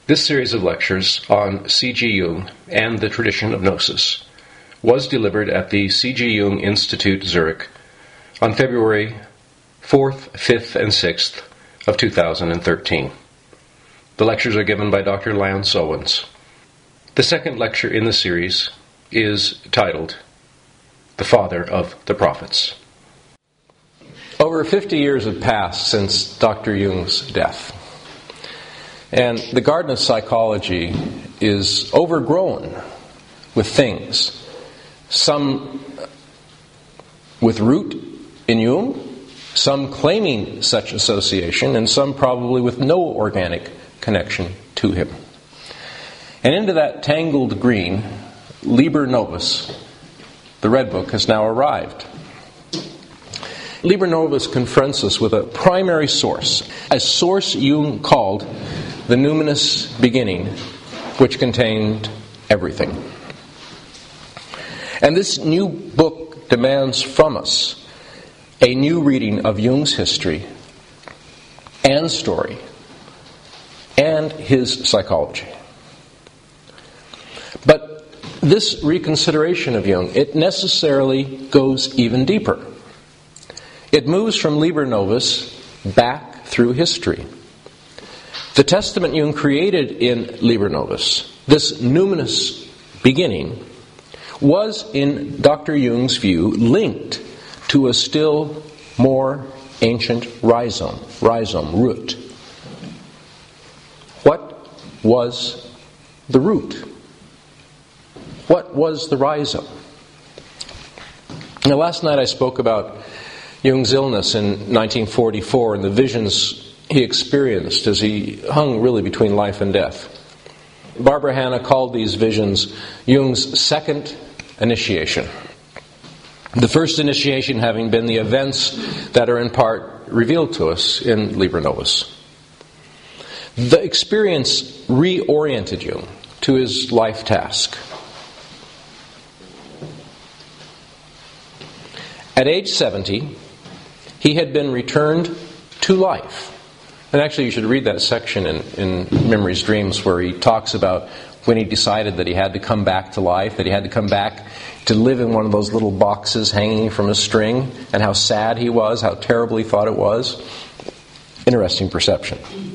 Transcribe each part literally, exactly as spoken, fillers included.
This series of lectures on C G. Jung and the tradition of Gnosis was delivered at the C G. Jung Institute, Zurich, on February fourth, fifth, and sixth of two thousand thirteen. The lectures are given by Doctor Lance Owens. The second lecture in the series is titled The Father of the Prophets. Over fifty years have passed since Doctor Jung's death. And the garden of psychology is overgrown with things, some with root in Jung, some claiming such association, and some probably with no organic connection to him. And into that tangled green, Liber Novus, the Red Book, has now arrived. Liber Novus confronts us with a primary source, a source Jung called the numinous beginning, which contained everything. And this new book demands from us a new reading of Jung's history and story and his psychology. But this reconsideration of Jung, it necessarily goes even deeper. It moves from Liber Novus back through history. The testament Jung created in Liber Novus, this numinous beginning, was, in Doctor Jung's view, linked to a still more ancient rhizome, rhizome, root. What was the root? What was the rhizome? Now, last night I spoke about Jung's illness in nineteen forty-four and the visions he experienced as he hung really between life and death. Barbara Hanna called these visions Jung's second initiation. The first initiation having been the events that are in part revealed to us in Liber Novus. The experience reoriented Jung to his life task. At age seventy, he had been returned to life. And actually you should read that section in, in Memories, Dreams, where he talks about when he decided that he had to come back to life, that he had to come back to live in one of those little boxes hanging from a string, and how sad he was, how terrible he thought it was. Interesting perception.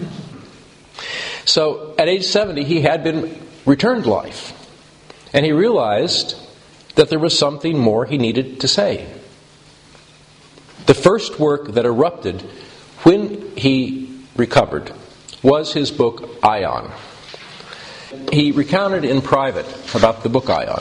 So at age seventy, he had been returned to life. And he realized that there was something more he needed to say. The first work that erupted when he recovered was his book Ion. He recounted in private about the book Ion.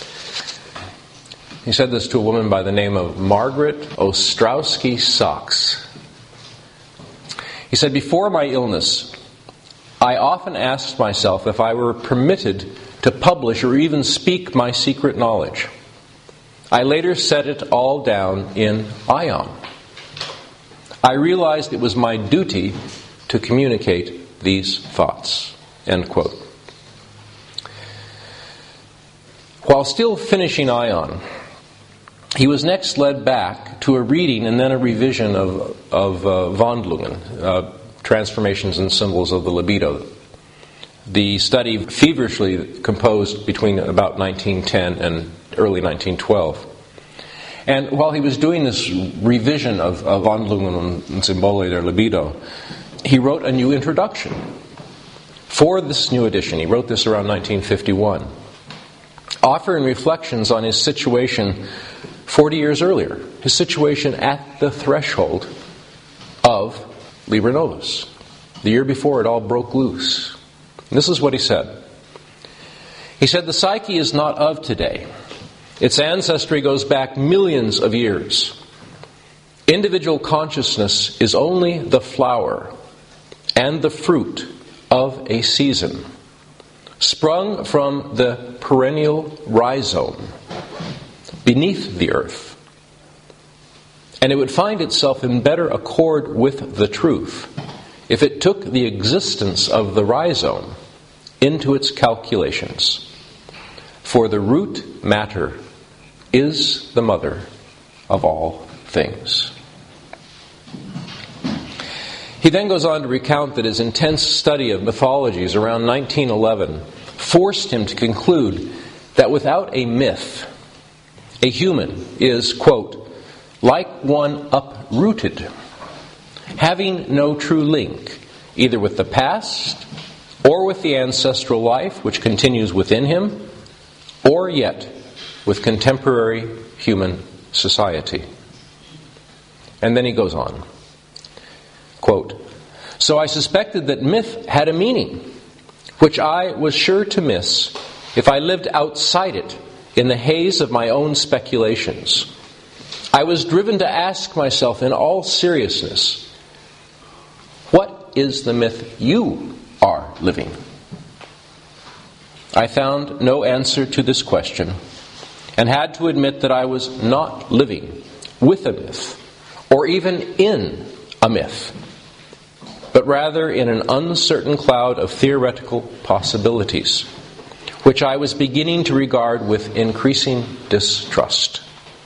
He said this to a woman by the name of Margaret Ostrowski Sachs. He said, "Before my illness, I often asked myself if I were permitted to publish or even speak my secret knowledge. I later set it all down in Ion. I realized it was my duty to communicate these thoughts." End quote. While still finishing Ion, he was next led back to a reading and then a revision of, of uh, Wandlungen, uh, Transformations and Symbols of the Libido. The study feverishly composed between about nineteen ten and early nineteen twelve. And while he was doing this revision of, of Wandlungen und Symbole der Libido, he wrote a new introduction for this new edition. He wrote this around nineteen fifty-one, offering reflections on his situation forty years earlier, his situation at the threshold of Liber Novus, the year before it all broke loose. And this is what he said. He said, "The psyche is not of today. Its ancestry goes back millions of years. Individual consciousness is only the flower and the fruit of a season, sprung from the perennial rhizome beneath the earth. And it would find itself in better accord with the truth if it took the existence of the rhizome into its calculations. For the root matter is the mother of all things." He then goes on to recount that his intense study of mythologies around nineteen eleven forced him to conclude that without a myth, a human is, quote, like one uprooted, having no true link, either with the past or with the ancestral life which continues within him, or yet with contemporary human society. And then he goes on, quote, so I suspected that myth had a meaning, which I was sure to miss if I lived outside it in the haze of my own speculations. I was driven to ask myself in all seriousness, what is the myth you are living? I found no answer to this question and had to admit that I was not living with a myth or even in a myth, but rather in an uncertain cloud of theoretical possibilities, which I was beginning to regard with increasing distrust.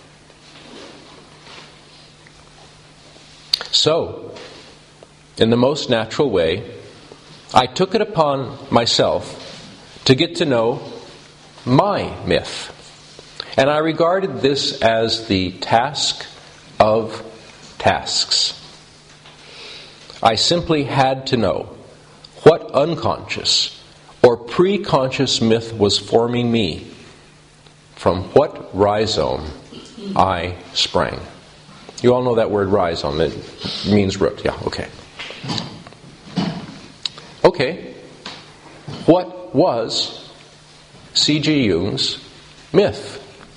So, in the most natural way, I took it upon myself to get to know my myth. And I regarded this as the task of tasks. I simply had to know what unconscious or pre-conscious myth was forming me, from what rhizome I sprang. You all know that word rhizome. It means root. Yeah, okay. Okay. What was C G. Jung's myth?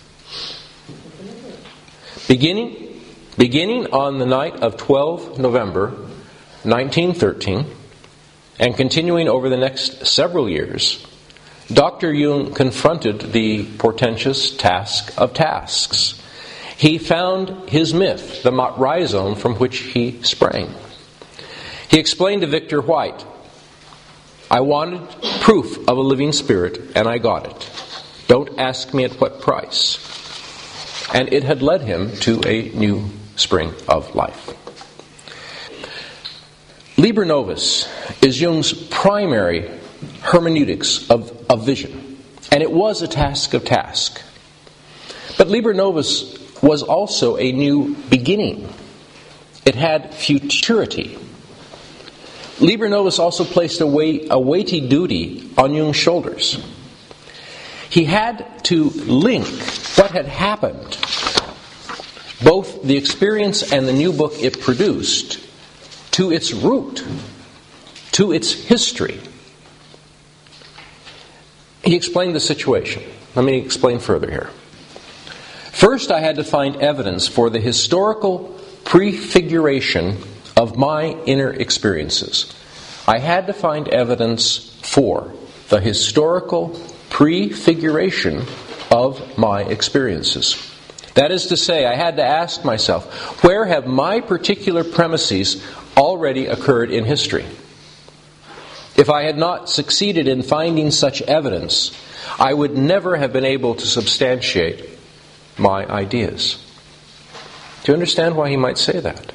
Beginning, beginning on the night of the twelfth of November, nineteen thirteen, and continuing over the next several years, Doctor Jung confronted the portentous task of tasks. He found his myth, the rhizome from which he sprang. He explained to Victor White, I wanted proof of a living spirit, and I got it. Don't ask me at what price. And it had led him to a new spring of life. Liber Novus is Jung's primary hermeneutics of, of vision, and it was a task of task. But Liber Novus was also a new beginning. It had futurity. Liber Novus also placed a, weight, a weighty duty on Jung's shoulders. He had to link what had happened, both the experience and the new book it produced, to its root, to its history. He explained the situation. Let me explain further here. First, I had to find evidence for the historical prefiguration of my inner experiences. I had to find evidence for the historical prefiguration of my experiences. That is to say, I had to ask myself, where have my particular premises already occurred in history? If I had not succeeded in finding such evidence, I would never have been able to substantiate my ideas. Do you understand why he might say that?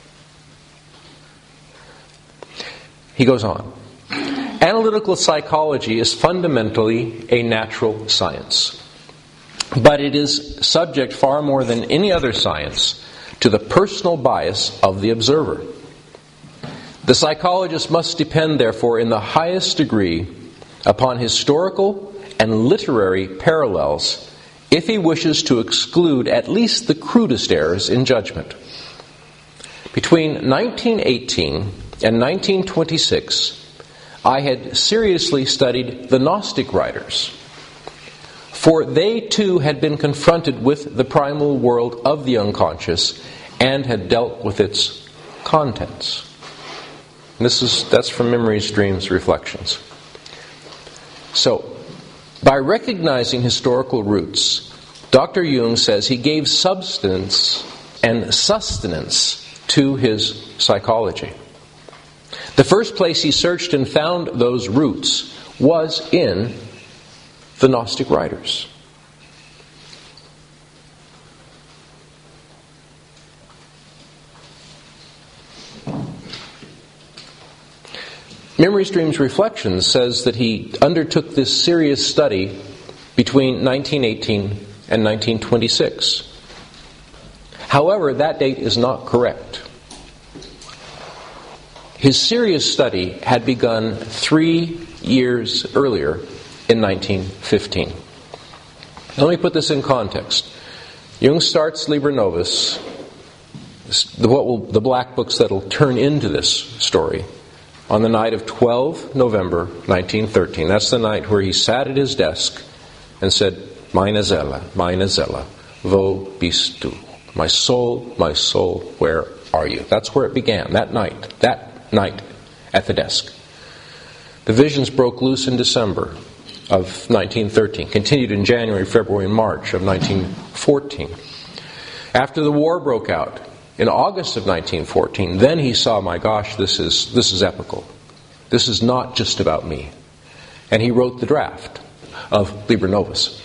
He goes on. Analytical psychology is fundamentally a natural science, but it is subject far more than any other science to the personal bias of the observer. The psychologist must depend, therefore, in the highest degree upon historical and literary parallels if he wishes to exclude at least the crudest errors in judgment. Between nineteen eighteen and nineteen twenty-six, I had seriously studied the Gnostic writers, for they too had been confronted with the primal world of the unconscious and had dealt with its contents. This is that's from Memories, Dreams, Reflections. So, by recognizing historical roots, Doctor Jung says he gave substance and sustenance to his psychology. The first place he searched and found those roots was in the Gnostic writers. Memory Streams Reflections says that he undertook this serious study between nineteen eighteen and nineteen twenty-six. However, that date is not correct. His serious study had begun three years earlier in nineteen fifteen. Let me put this in context. Jung starts Liber Novus, the, what will, the black books that will turn into this story, on the night of the twelfth of November nineteen thirteen. That's the night where he sat at his desk and said, Meine Seele, meine Seele, wo bist du? My soul, my soul, where are you? That's where it began, that night, that night at the desk. The visions broke loose in December of nineteen thirteen, continued in January, February, and March of nineteen fourteen. After the war broke out, in August of nineteen fourteen, then he saw, my gosh, this is this is epical. This is not just about me. And he wrote the draft of Liber Novus.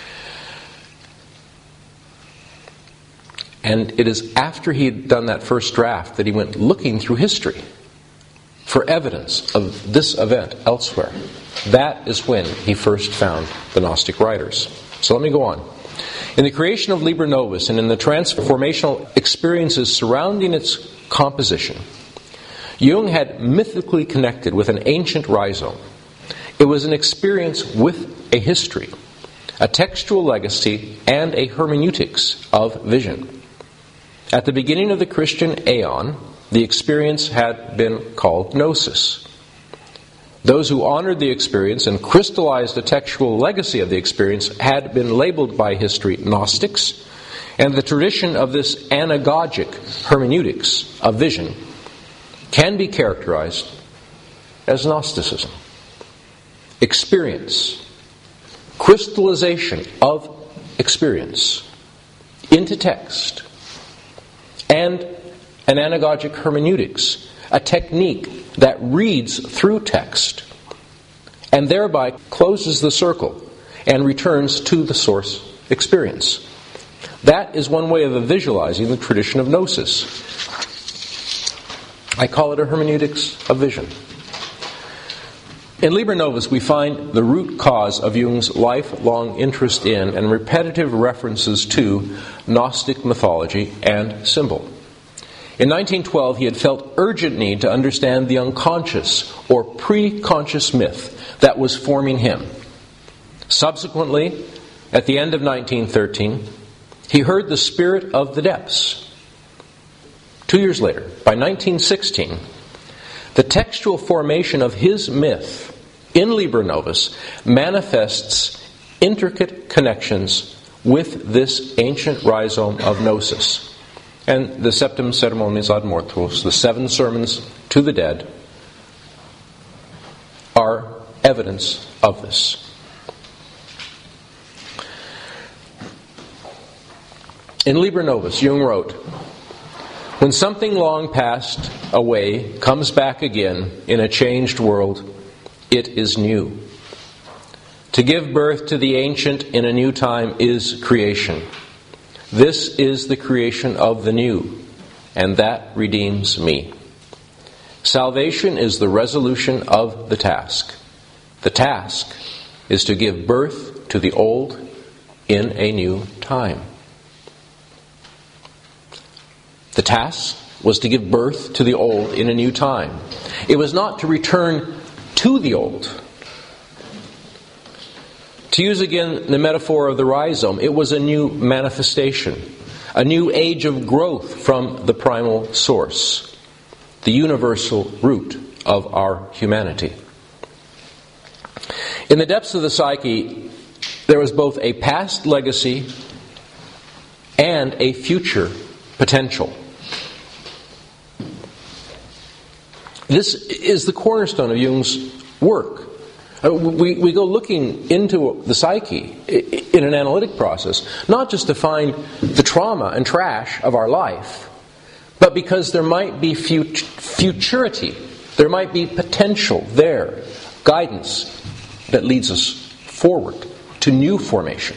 And it is after he had done that first draft that he went looking through history for evidence of this event elsewhere. That is when he first found the Gnostic writers. So let me go on. In the creation of Liber Novus and in the transformational experiences surrounding its composition, Jung had mythically connected with an ancient rhizome. It was an experience with a history, a textual legacy, and a hermeneutics of vision. At the beginning of the Christian aeon, the experience had been called gnosis. Those who honored the experience and crystallized a textual legacy of the experience had been labeled by history Gnostics, and the tradition of this anagogic hermeneutics of vision can be characterized as Gnosticism. Experience, crystallization of experience into text, and an anagogic hermeneutics, a technique that reads through text and thereby closes the circle and returns to the source experience. That is one way of visualizing the tradition of gnosis. I call it a hermeneutics of vision. In Liber Novus, we find the root cause of Jung's lifelong interest in and repetitive references to Gnostic mythology and symbol. In nineteen twelve, he had felt urgent need to understand the unconscious or pre-conscious myth that was forming him. Subsequently, at the end of nineteen thirteen, he heard the spirit of the depths. Two years later, by nineteen sixteen, the textual formation of his myth in Liber Novus manifests intricate connections with this ancient rhizome of gnosis. And the Septem Ceremonies ad Mortuos, the seven sermons to the dead, are evidence of this. In Liber Novus, Jung wrote, "When something long passed away comes back again in a changed world, it is new. To give birth to the ancient in a new time is creation. This is the creation of the new, and that redeems me. Salvation is the resolution of the task. The task is to give birth to the old in a new time." The task was to give birth to the old in a new time. It was not to return to the old. To use again the metaphor of the rhizome, it was a new manifestation, a new age of growth from the primal source, the universal root of our humanity. In the depths of the psyche, there was both a past legacy and a future potential. This is the cornerstone of Jung's work. We, we go looking into the psyche in an analytic process, not just to find the trauma and trash of our life, but because there might be fut- futurity, there might be potential there, guidance that leads us forward to new formation.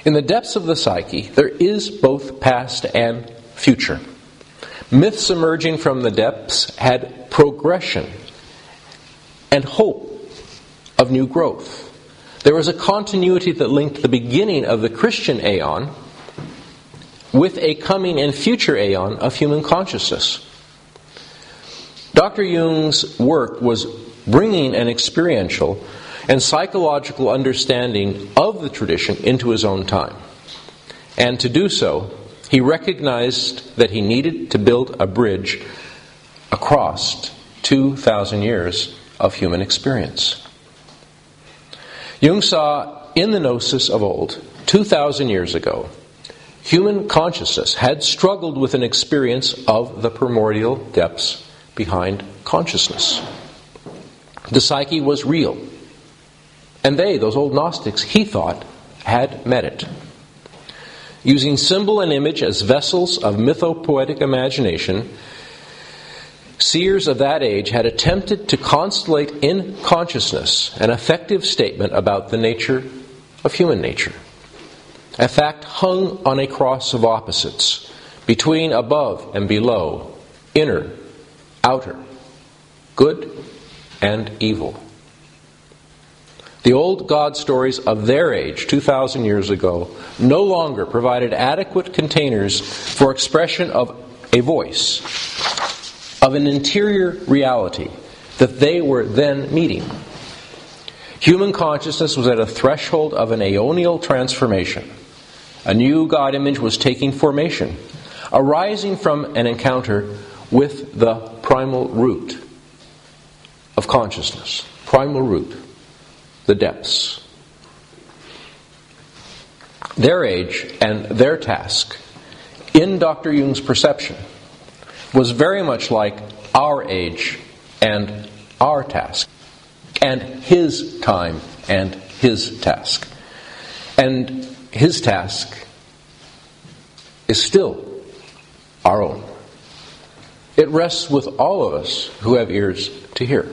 In the depths of the psyche, there is both past and future. Myths emerging from the depths had progression and hope of new growth. There was a continuity that linked the beginning of the Christian aeon with a coming and future aeon of human consciousness. Doctor Jung's work was bringing an experiential and psychological understanding of the tradition into his own time. And to do so, he recognized that he needed to build a bridge across two thousand years of human experience. Jung saw in the Gnosis of old, two thousand years ago, human consciousness had struggled with an experience of the primordial depths behind consciousness. The psyche was real. And they, those old Gnostics, he thought, had met it. Using symbol and image as vessels of mythopoetic imagination, seers of that age had attempted to constellate in consciousness an effective statement about the nature of human nature. A fact hung on a cross of opposites, between above and below, inner, outer, good and evil. The old God stories of their age, two thousand years ago, no longer provided adequate containers for expression of a voice, of an interior reality that they were then meeting. Human consciousness was at a threshold of an aeonial transformation. A new God image was taking formation, arising from an encounter with the primal root of consciousness. Primal root. The depths. Their age and their task, in Doctor Jung's perception, was very much like our age and our task, and his time and his task. And his task is still our own. It rests with all of us who have ears to hear.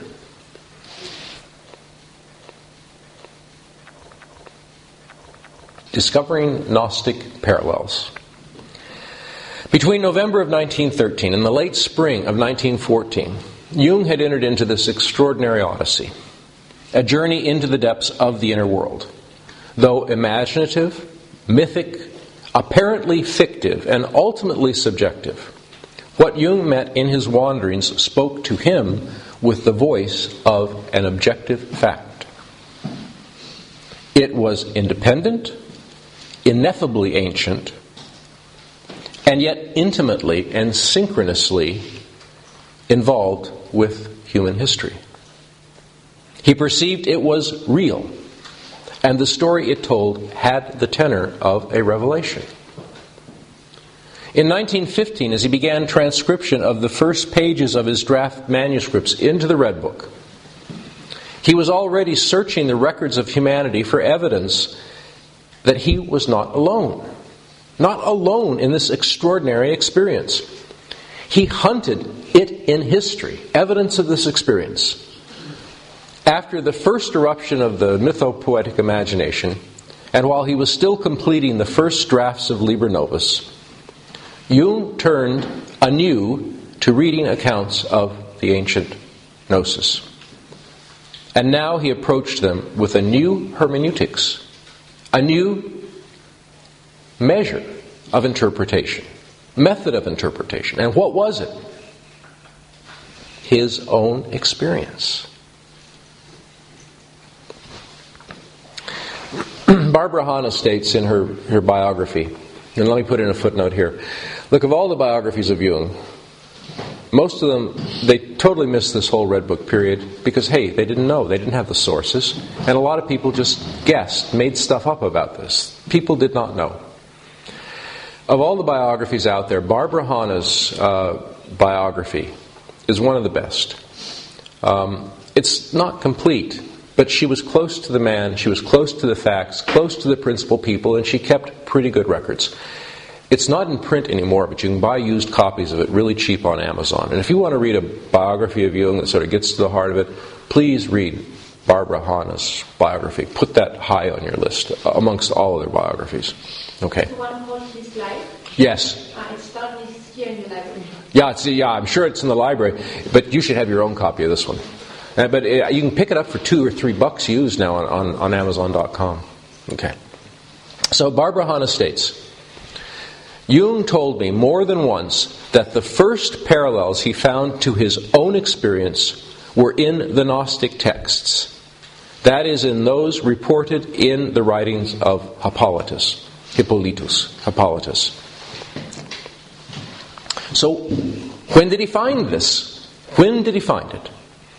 Discovering Gnostic parallels. Between November of nineteen thirteen and the late spring of nineteen fourteen, Jung had entered into this extraordinary odyssey, a journey into the depths of the inner world. Though imaginative, mythic, apparently fictive, and ultimately subjective, what Jung met in his wanderings spoke to him with the voice of an objective fact. It was independent, ineffably ancient, and yet intimately and synchronously involved with human history. He perceived it was real, and the story it told had the tenor of a revelation. In nineteen fifteen, as he began transcription of the first pages of his draft manuscripts into the Red Book, he was already searching the records of humanity for evidence that he was not alone. Not alone in this extraordinary experience. He hunted it in history, evidence of this experience. After the first eruption of the mythopoetic imagination, and while he was still completing the first drafts of Liber Novus, Jung turned anew to reading accounts of the ancient Gnosis. And now he approached them with a new hermeneutics, a new measure of interpretation, method of interpretation. And what was it? His own experience. Barbara Hanna states in her, her biography, and let me put in a footnote here, look, of all the biographies of Jung, most of them, they totally missed this whole Red Book period because, hey, they didn't know. They didn't have the sources. And a lot of people just guessed, made stuff up about this. People did not know. Of all the biographies out there, Barbara Hanna's uh, biography is one of the best. Um, it's not complete, but she was close to the man, she was close to the facts, close to the principal people, and she kept pretty good records. It's not in print anymore, but you can buy used copies of it really cheap on Amazon. And if you want to read a biography of Jung that sort of gets to the heart of it, please read Barbara Hanna's biography. Put that high on your list amongst all other biographies. Okay. The one called His Life? Yes. Uh, it's done here in the library. Yeah, it's, yeah, I'm sure it's in the library, but you should have your own copy of this one. Uh, but uh, you can pick it up for two or three bucks used now on, on, on Amazon dot com. Okay. So Barbara Hanna states, Jung told me more than once that the first parallels he found to his own experience were in the Gnostic texts. That is, in those reported in the writings of Hippolytus. Hippolytus. Hippolytus. So, when did he find this? When did he find it?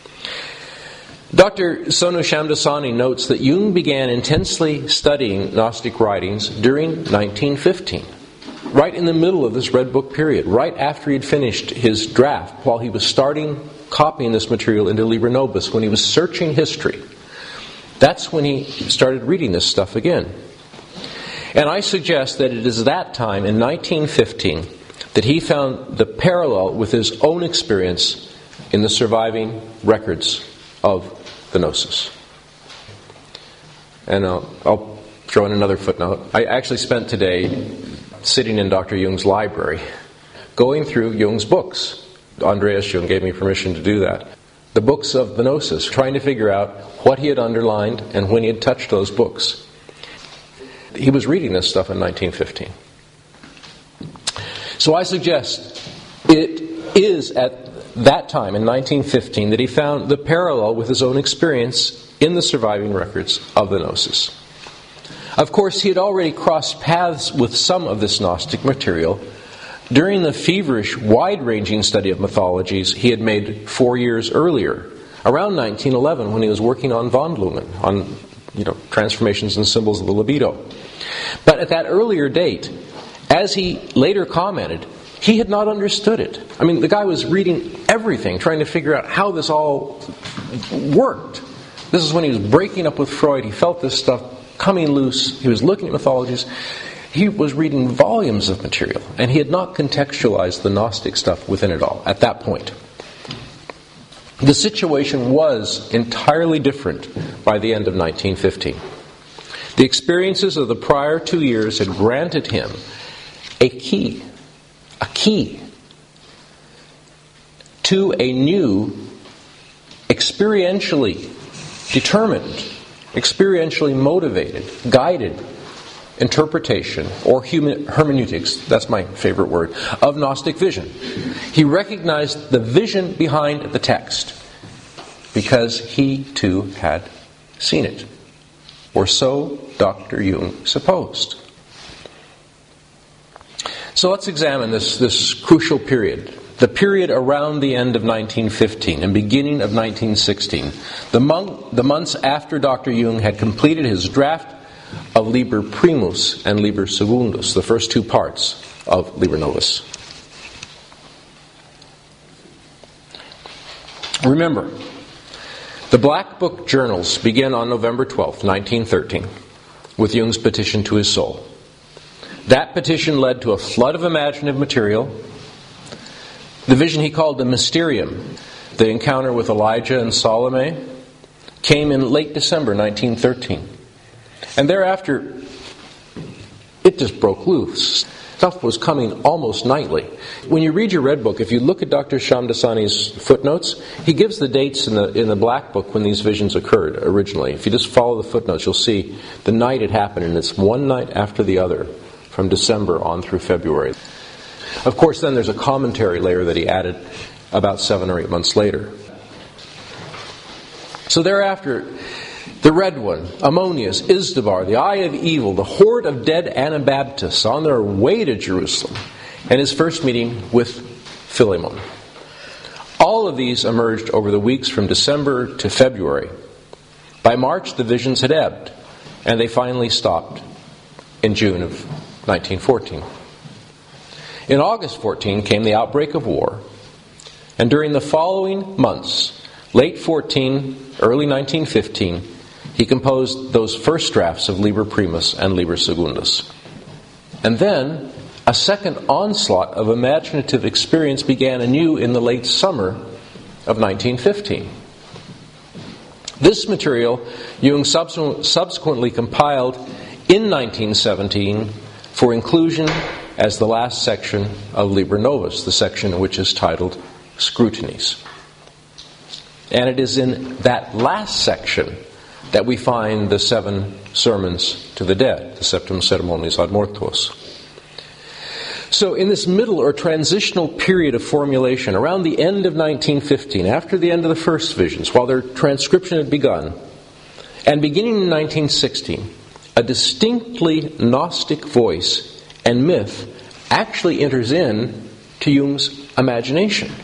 Doctor Sonu Shamdasani notes that Jung began intensely studying Gnostic writings during nineteen fifteen, right in the middle of this Red Book period, right after he had finished his draft, while he was starting copying this material into Liber Novus, when he was searching history. That's when he started reading this stuff again. And I suggest that it is that time, in nineteen fifteen, that he found the parallel with his own experience in the surviving records of the Gnosis. And uh, I'll throw in another footnote. I actually spent today sitting in Doctor Jung's library, going through Jung's books. Andreas Jung gave me permission to do that. The books of the Gnosis, trying to figure out what he had underlined and when he had touched those books. He was reading this stuff in nineteen fifteen. So I suggest it is at that time, in nineteen fifteen, that he found the parallel with his own experience in the surviving records of the Gnosis. Of course, he had already crossed paths with some of this Gnostic material during the feverish, wide-ranging study of mythologies he had made four years earlier, around nineteen eleven, when he was working on Wandlungen, on you know transformations and symbols of the libido. But at that earlier date, as he later commented, he had not understood it. I mean, the guy was reading everything, trying to figure out how this all worked. This is when he was breaking up with Freud. He felt this stuff coming loose. He was looking at mythologies. He was reading volumes of material, and he had not contextualized the Gnostic stuff within it all at that point. The situation was entirely different by the end of nineteen fifteen. The experiences of the prior two years had granted him a key, a key to a new, experientially determined, experientially motivated, guided interpretation, or human, hermeneutics, that's my favorite word, of Gnostic vision. He recognized the vision behind the text because he too had seen it. Or so Doctor Jung supposed. So let's examine this, this crucial period. The period around the end of nineteen fifteen and beginning of nineteen sixteen. The, month, the months after Doctor Jung had completed his draft of Liber Primus and Liber Secundus, the first two parts of Liber Novus. Remember, the Black Book journals begin on November twelfth, nineteen thirteen, with Jung's petition to his soul. That petition led to a flood of imaginative material. The vision he called the Mysterium, the encounter with Elijah and Salome, came in late December nineteen thirteen. And thereafter, it just broke loose. Stuff was coming almost nightly. When you read your Red Book, if you look at Doctor Shamdasani's footnotes, he gives the dates in the in the Black Book when these visions occurred originally. If you just follow the footnotes, you'll see the night it happened, and it's one night after the other, from December on through February. Of course, then there's a commentary layer that he added about seven or eight months later. So thereafter, the Red One, Ammonius, Isdabar, the Eye of Evil, the horde of dead Anabaptists on their way to Jerusalem, and his first meeting with Philemon. All of these emerged over the weeks from December to February. By March, the visions had ebbed, and they finally stopped in June of nineteen fourteen. In August fourteen came the outbreak of war, and during the following months, late fourteen, early nineteen fifteen, he composed those first drafts of Liber Primus and Liber Secundus. And then, a second onslaught of imaginative experience began anew in the late summer of nineteen fifteen. This material Jung subsequent, subsequently compiled in nineteen seventeen for inclusion as the last section of Liber Novus, the section which is titled Scrutinies. And it is in that last section that we find the seven sermons to the dead, the Septem Sermones ad Mortuos. So in this middle or transitional period of formulation, around the end of nineteen fifteen, after the end of the first visions, while their transcription had begun, and beginning in nineteen sixteen, a distinctly Gnostic voice and myth actually enters in to Jung's imagination.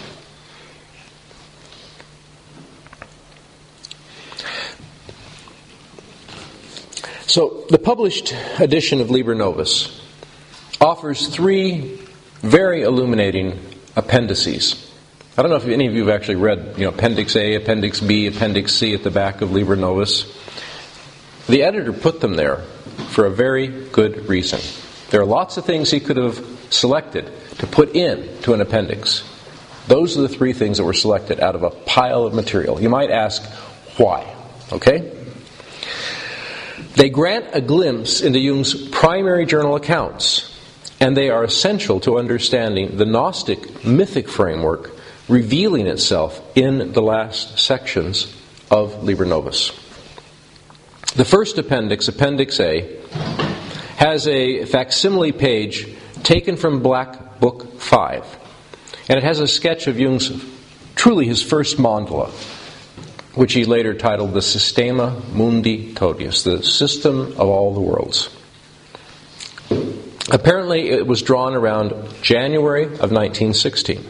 So, the published edition of Liber Novus offers three very illuminating appendices. I don't know if any of you have actually read, you know, Appendix A, Appendix B, Appendix C at the back of Liber Novus. The editor put them there for a very good reason. There are lots of things he could have selected to put in to an appendix. Those are the three things that were selected out of a pile of material. You might ask, why? Okay? They grant a glimpse into Jung's primary journal accounts, and they are essential to understanding the Gnostic mythic framework revealing itself in the last sections of Liber Novus. The first appendix, Appendix A, has a facsimile page taken from Black Book five, and it has a sketch of Jung's, truly his first mandala, which he later titled the Systema Mundi Totius, the system of all the worlds. Apparently it was drawn around January of nineteen sixteen.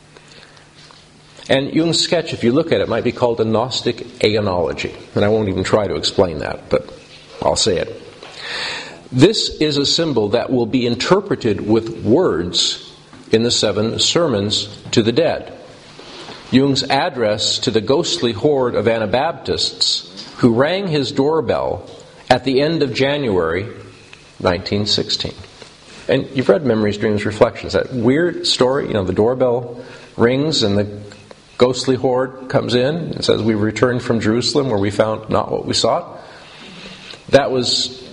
And Jung's sketch, if you look at it, might be called a Gnostic aeonology. And I won't even try to explain that, but I'll say it. This is a symbol that will be interpreted with words in the seven sermons to the dead. Jung's address to the ghostly horde of Anabaptists who rang his doorbell at the end of January nineteen sixteen. And you've read Memories, Dreams, Reflections, that weird story, you know, the doorbell rings and the ghostly horde comes in and says, "We returned from Jerusalem where we found not what we sought." That was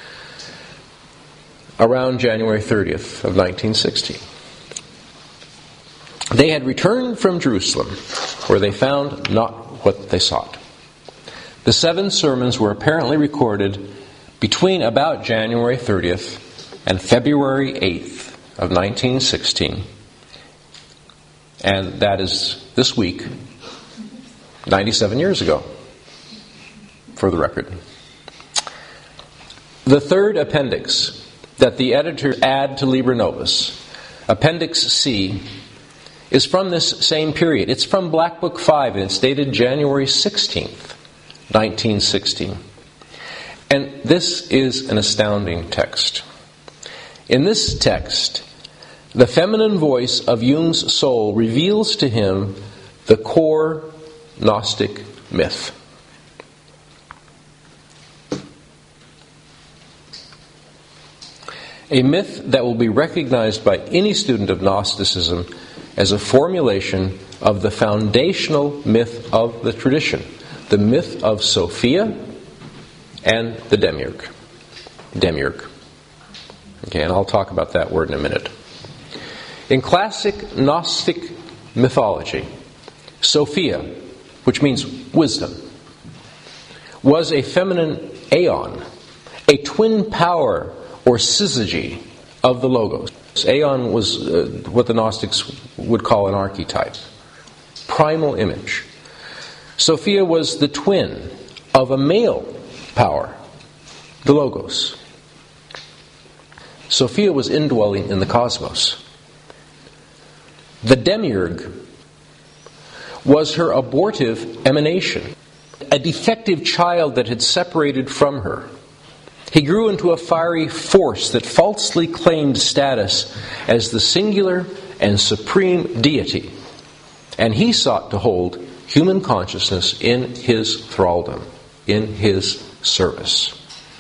around January thirtieth of nineteen sixteen. They had returned from Jerusalem, where they found not what they sought. The seven sermons were apparently recorded between about January thirtieth and February eighth of nineteen sixteen. And that is this week, ninety-seven years ago, for the record. The third appendix that the editors add to Liber Novus, Appendix C, is from this same period. It's from Black Book five, and it's dated January sixteenth, nineteen sixteen. And this is an astounding text. In this text, the feminine voice of Jung's soul reveals to him the core Gnostic myth. A myth that will be recognized by any student of Gnosticism as a formulation of the foundational myth of the tradition, the myth of Sophia and the Demiurge. Demiurge. Okay, and I'll talk about that word in a minute. In classic Gnostic mythology, Sophia, which means wisdom, was a feminine aeon, a twin power or syzygy of the Logos. Aeon was uh, what the Gnostics would call an archetype, primal image. Sophia was the twin of a male power, the Logos. Sophia was indwelling in the cosmos. The Demiurge was her abortive emanation, a defective child that had separated from her. He grew into a fiery force that falsely claimed status as the singular and supreme deity, and he sought to hold human consciousness in his thraldom, in his service.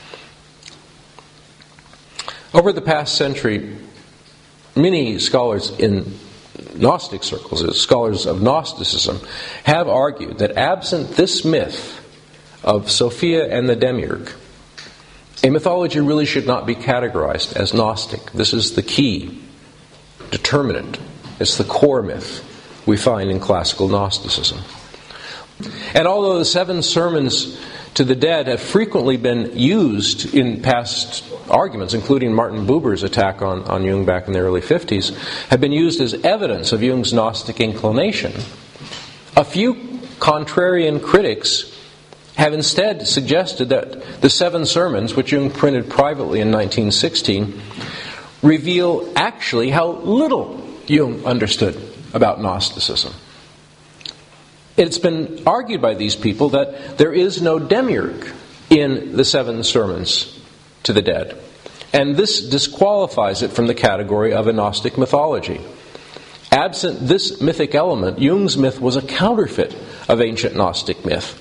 Over the past century, many scholars in Gnostic circles, as scholars of Gnosticism, have argued that absent this myth, of Sophia and the Demiurge. A mythology really should not be categorized as Gnostic. This is the key determinant. It's the core myth we find in classical Gnosticism. And although the seven sermons to the dead have frequently been used in past arguments, including Martin Buber's attack on, on Jung back in the early fifties, have been used as evidence of Jung's Gnostic inclination, a few contrarian critics have instead suggested that the seven sermons, which Jung printed privately in nineteen sixteen, reveal actually how little Jung understood about Gnosticism. It's been argued by these people that there is no demiurge in the seven sermons to the dead, and this disqualifies it from the category of a Gnostic mythology. Absent this mythic element, Jung's myth was a counterfeit of ancient Gnostic myth.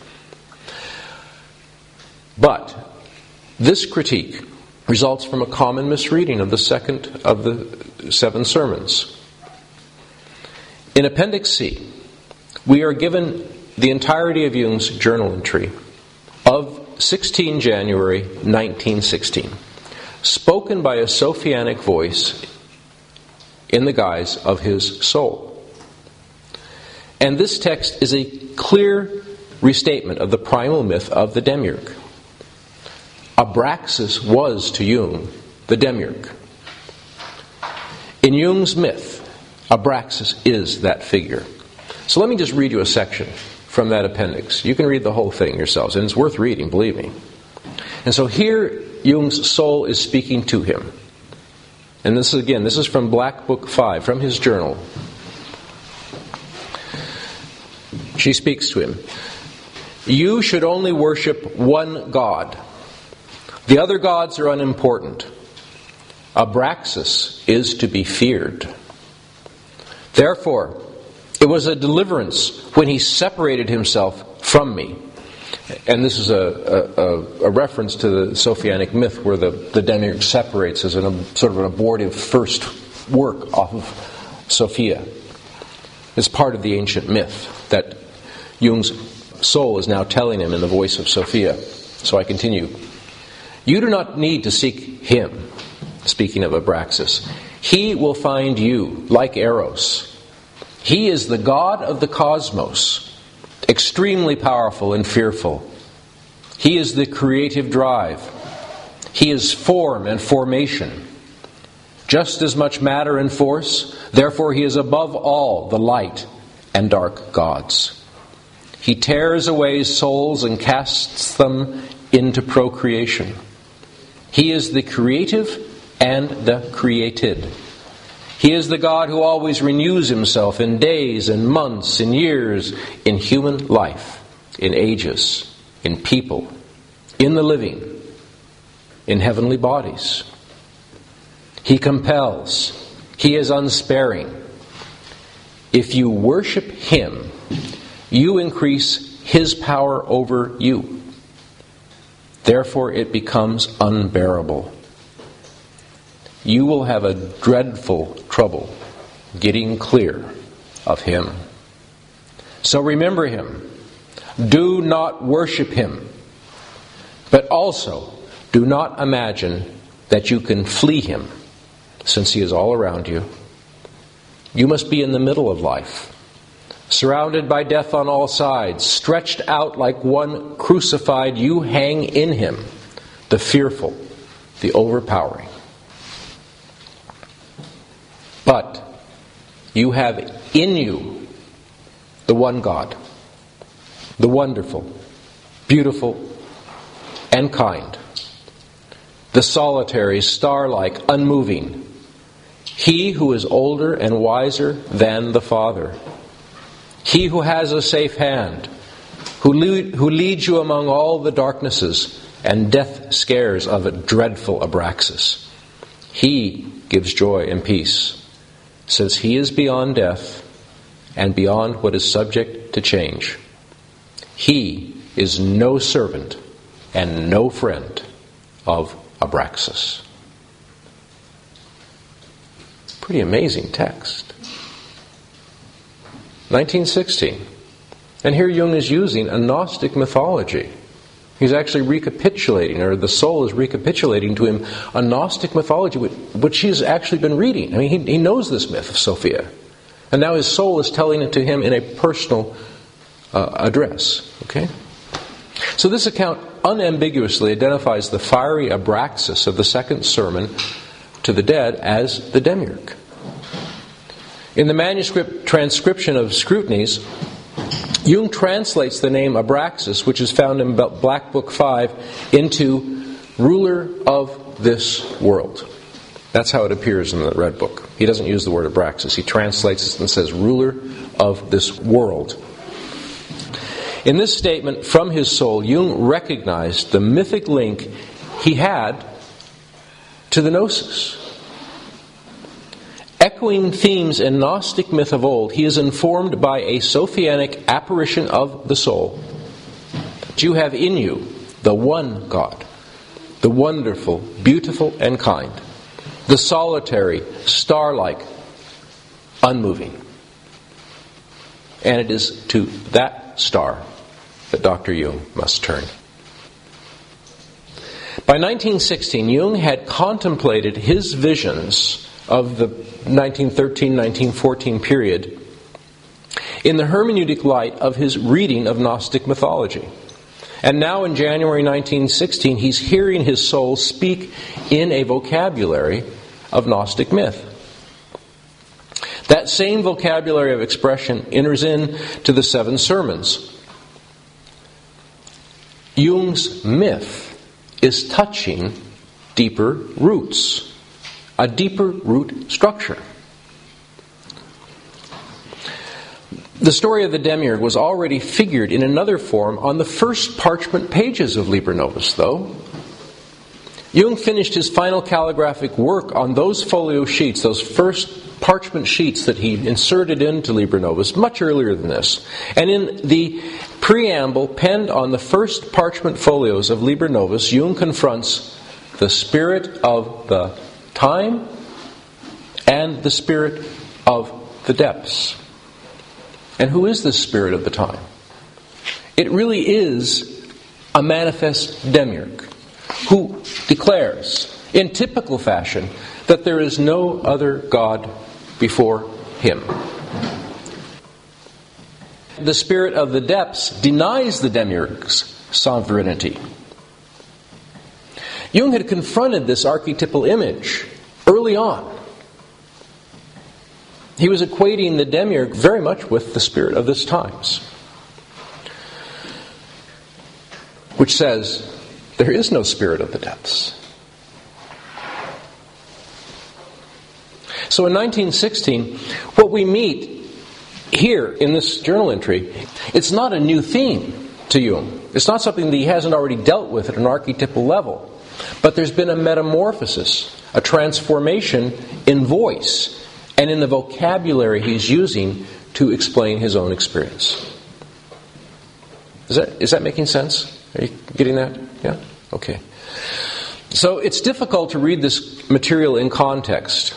But this critique results from a common misreading of the second of the seven sermons. In Appendix C, we are given the entirety of Jung's journal entry of the sixteenth of January nineteen sixteen, spoken by a Sophianic voice in the guise of his soul. And this text is a clear restatement of the primal myth of the demiurge. Abraxas was to Jung the demiurge. In Jung's myth, Abraxas is that figure. So let me just read you a section from that appendix. You can read the whole thing yourselves, and it's worth reading, believe me. And so here Jung's soul is speaking to him. And this is, again, this is from Black Book five, from his journal. She speaks to him. You should only worship one God. The other gods are unimportant. Abraxas is to be feared. Therefore, it was a deliverance when he separated himself from me. And this is a, a, a reference to the Sophianic myth where the, the demiurge separates as an, sort of an abortive first work off of Sophia. It's part of the ancient myth that Jung's soul is now telling him in the voice of Sophia. So I continue. You do not need to seek him, speaking of Abraxas. He will find you, like Eros. He is the God of the cosmos, extremely powerful and fearful. He is the creative drive. He is form and formation. Just as much matter and force, therefore he is above all the light and dark gods. He tears away souls and casts them into procreation. He is the creative and the created. He is the God who always renews himself in days and months, in years, in human life, in ages, in people, in the living, in heavenly bodies. He compels. He is unsparing. If you worship him, you increase his power over you. Therefore it becomes unbearable. You will have a dreadful trouble getting clear of him. So remember him. Do not worship him. But also, do not imagine that you can flee him, since he is all around you. You must be in the middle of life, surrounded by death on all sides, stretched out like one crucified. You hang in him, the fearful, the overpowering. But you have in you the one God, the wonderful, beautiful, and kind, the solitary, star-like, unmoving, he who is older and wiser than the Father, he who has a safe hand, who, lead, who leads you among all the darknesses and death scares of a dreadful Abraxas. He gives joy and peace, since he is beyond death and beyond what is subject to change. He is no servant and no friend of Abraxas. Pretty amazing text. nineteen sixteen. And here Jung is using a Gnostic mythology He's actually recapitulating, or the soul is recapitulating to him a Gnostic mythology which he's actually been reading. I mean, he, he knows this myth of Sophia. And now his soul is telling it to him in a personal uh, address. Okay? So this account unambiguously identifies the fiery Abraxas of the second sermon to the dead as the Demiurge. In the manuscript transcription of Scrutinies, Jung translates the name Abraxas, which is found in Black Book five, into ruler of this world. That's how it appears in the Red Book. He doesn't use the word Abraxas. He translates it and says ruler of this world. In this statement from his soul, Jung recognized the mythic link he had to the Gnosis. Echoing themes in Gnostic myth of old, he is informed by a Sophianic apparition of the soul that you have in you the one God, the wonderful, beautiful, and kind, the solitary, star-like, unmoving. And it is to that star that Doctor Jung must turn. By nineteen sixteen, Jung had contemplated his visions of the nineteen thirteen nineteen fourteen period in the hermeneutic light of his reading of Gnostic mythology. And now in January nineteen sixteen, he's hearing his soul speak in a vocabulary of Gnostic myth. That same vocabulary of expression enters into the seven sermons. Jung's myth is touching deeper roots, a deeper root structure. The story of the Demiurge was already figured in another form on the first parchment pages of Liber Novus, though. Jung finished his final calligraphic work on those folio sheets, those first parchment sheets that he inserted into Liber Novus much earlier than this. And in the preamble penned on the first parchment folios of Liber Novus, Jung confronts the spirit of the time and the spirit of the depths. And who is this spirit of the time? It really is a manifest Demiurge who declares in typical fashion that there is no other God before him. The spirit of the depths denies the Demiurge's sovereignty. Jung had confronted this archetypal image early on. He was equating the Demiurge very much with the spirit of this times, which says there is no spirit of the depths. So in nineteen sixteen, what we meet here in this journal entry, it's not a new theme to Jung. It's not something that he hasn't already dealt with at an archetypal level. But there's been a metamorphosis, a transformation in voice and in the vocabulary he's using to explain his own experience. Is that, is that making sense? Are you getting that? Yeah? Okay. So it's difficult to read this material in context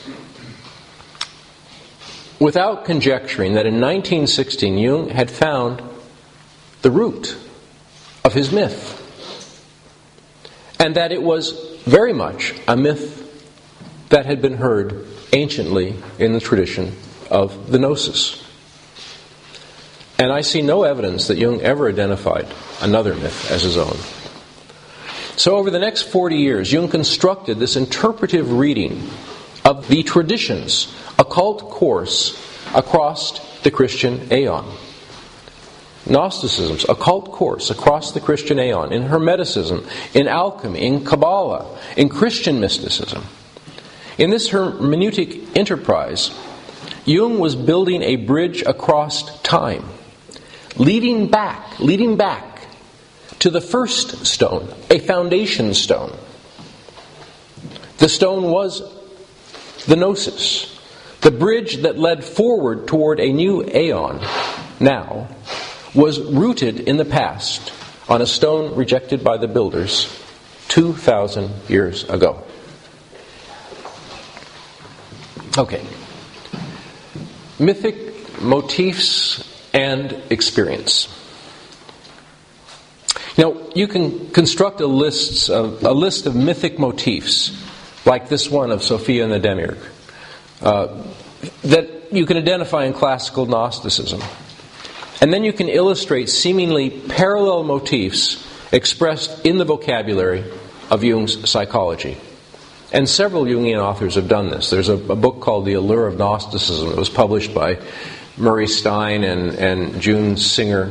without conjecturing that in nineteen sixteen Jung had found the root of his myth. And that it was very much a myth that had been heard anciently in the tradition of the Gnosis. And I see no evidence that Jung ever identified another myth as his own. So over the next forty years, Jung constructed this interpretive reading of the traditions, occult course across the Christian aeon. Gnosticism's occult course across the Christian aeon, in Hermeticism, in alchemy, in Kabbalah, in Christian mysticism. In this hermeneutic enterprise, Jung was building a bridge across time, leading back, leading back to the first stone, a foundation stone. The stone was the Gnosis, the bridge that led forward toward a new aeon now, was rooted in the past on a stone rejected by the builders two thousand years ago. Okay. Mythic motifs and experience. Now, you can construct a list of, a list of mythic motifs, like this one of Sophia and the Demiurge, uh, that you can identify in classical Gnosticism. And then you can illustrate seemingly parallel motifs expressed in the vocabulary of Jung's psychology. And several Jungian authors have done this. There's a, a book called The Allure of Gnosticism that was published by Murray Stein and, and June Singer,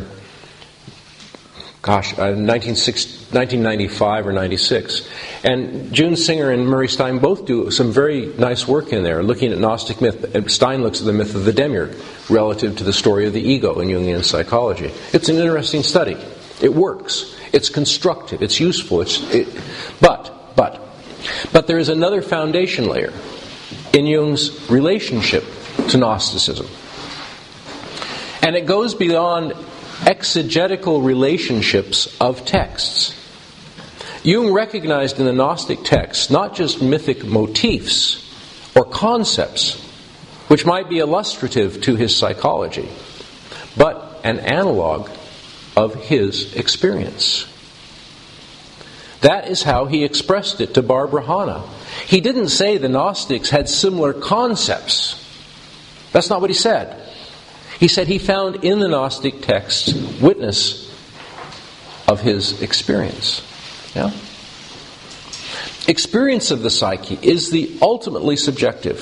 gosh, uh, nineteen ninety-five or ninety-six. And June Singer and Murray Stein both do some very nice work in there, looking at Gnostic myth. And Stein looks at the myth of the Demiurge relative to the story of the ego in Jungian psychology. It's an interesting study. It works. It's constructive. It's useful. It's, it, but, but, but there is another foundation layer in Jung's relationship to Gnosticism. And it goes beyond exegetical relationships of texts. Jung recognized in the Gnostic texts not just mythic motifs or concepts, which might be illustrative to his psychology, but an analog of his experience. That is how he expressed it to Barbara Hanna. He didn't say the Gnostics had similar concepts. That's not what he said. He said he found in the Gnostic texts witness of his experience. Yeah? Experience of the psyche is the ultimately subjective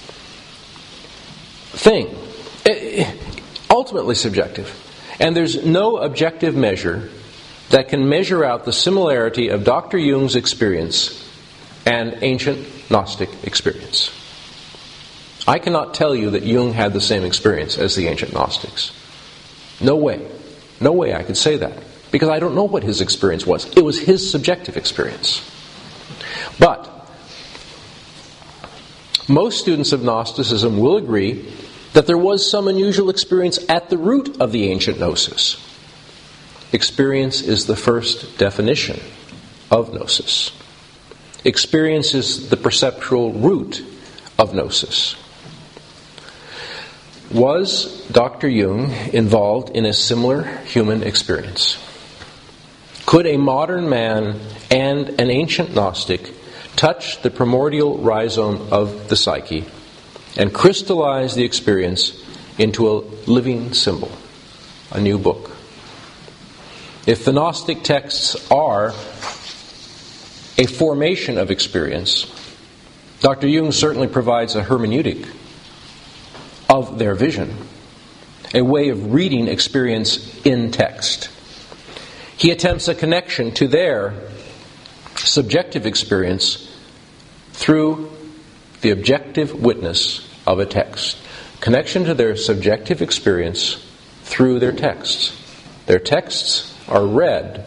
thing. Ultimately subjective. And there's no objective measure that can measure out the similarity of Doctor Jung's experience and ancient Gnostic experience. I cannot tell you that Jung had the same experience as the ancient Gnostics. No way. No way I could say that. Because I don't know what his experience was. It was his subjective experience. But most students of Gnosticism will agree that there was some unusual experience at the root of the ancient Gnosis. Experience is the first definition of Gnosis. Experience is the perceptual root of Gnosis. Was Doctor Jung involved in a similar human experience? Could a modern man and an ancient Gnostic touch the primordial rhizome of the psyche and crystallize the experience into a living symbol, a new book? If the Gnostic texts are a formation of experience, Doctor Jung certainly provides a hermeneutic of their vision, a way of reading experience in text. He attempts a connection to their subjective experience through the objective witness of a text. Connection to their subjective experience through their texts. Their texts are read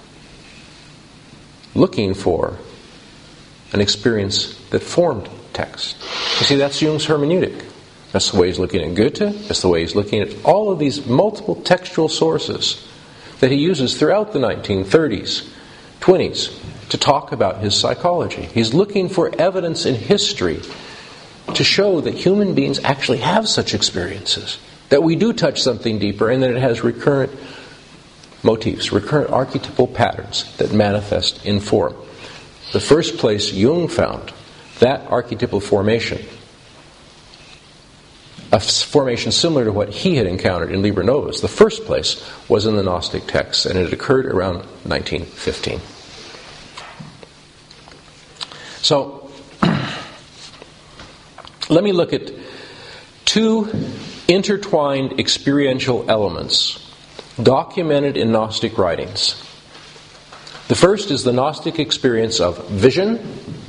looking for an experience that formed text. You see, that's Jung's hermeneutic. That's the way he's looking at Goethe. That's the way he's looking at all of these multiple textual sources that he uses throughout the nineteen thirties, twenties, to talk about his psychology. He's looking for evidence in history to show that human beings actually have such experiences, that we do touch something deeper, and that it has recurrent motifs, recurrent archetypal patterns that manifest in form. The first place Jung found that archetypal formation, a formation similar to what he had encountered in Liber Novus, the first place was in the Gnostic texts, and it occurred around nineteen fifteen. So, let me look at two intertwined experiential elements documented in Gnostic writings. The first is the Gnostic experience of vision,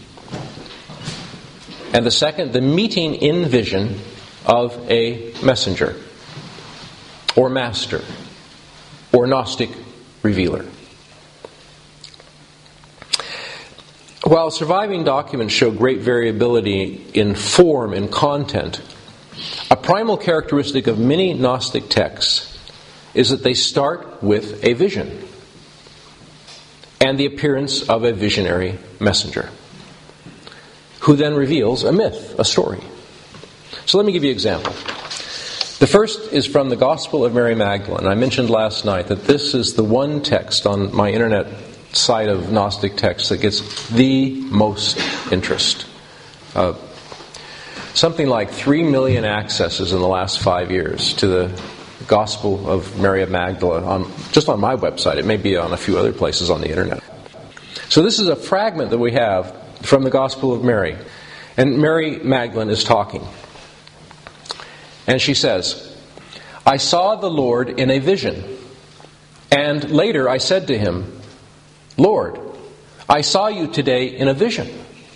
and the second, the meeting in vision of a messenger, or master, or Gnostic revealer. While surviving documents show great variability in form and content, a primal characteristic of many Gnostic texts is that they start with a vision and the appearance of a visionary messenger who then reveals a myth, a story. So let me give you an example. The first is from the Gospel of Mary Magdalene. I mentioned last night that this is the one text on my internet site of Gnostic texts that gets the most interest. Uh, something like three million accesses in the last five years to the Gospel of Mary of Magdala, on, just on my website. It may be on a few other places on the internet. So this is a fragment that we have from the Gospel of Mary. And Mary Magdalene is talking. And she says, "I saw the Lord in a vision. And later I said to him, 'Lord, I saw you today in a vision.'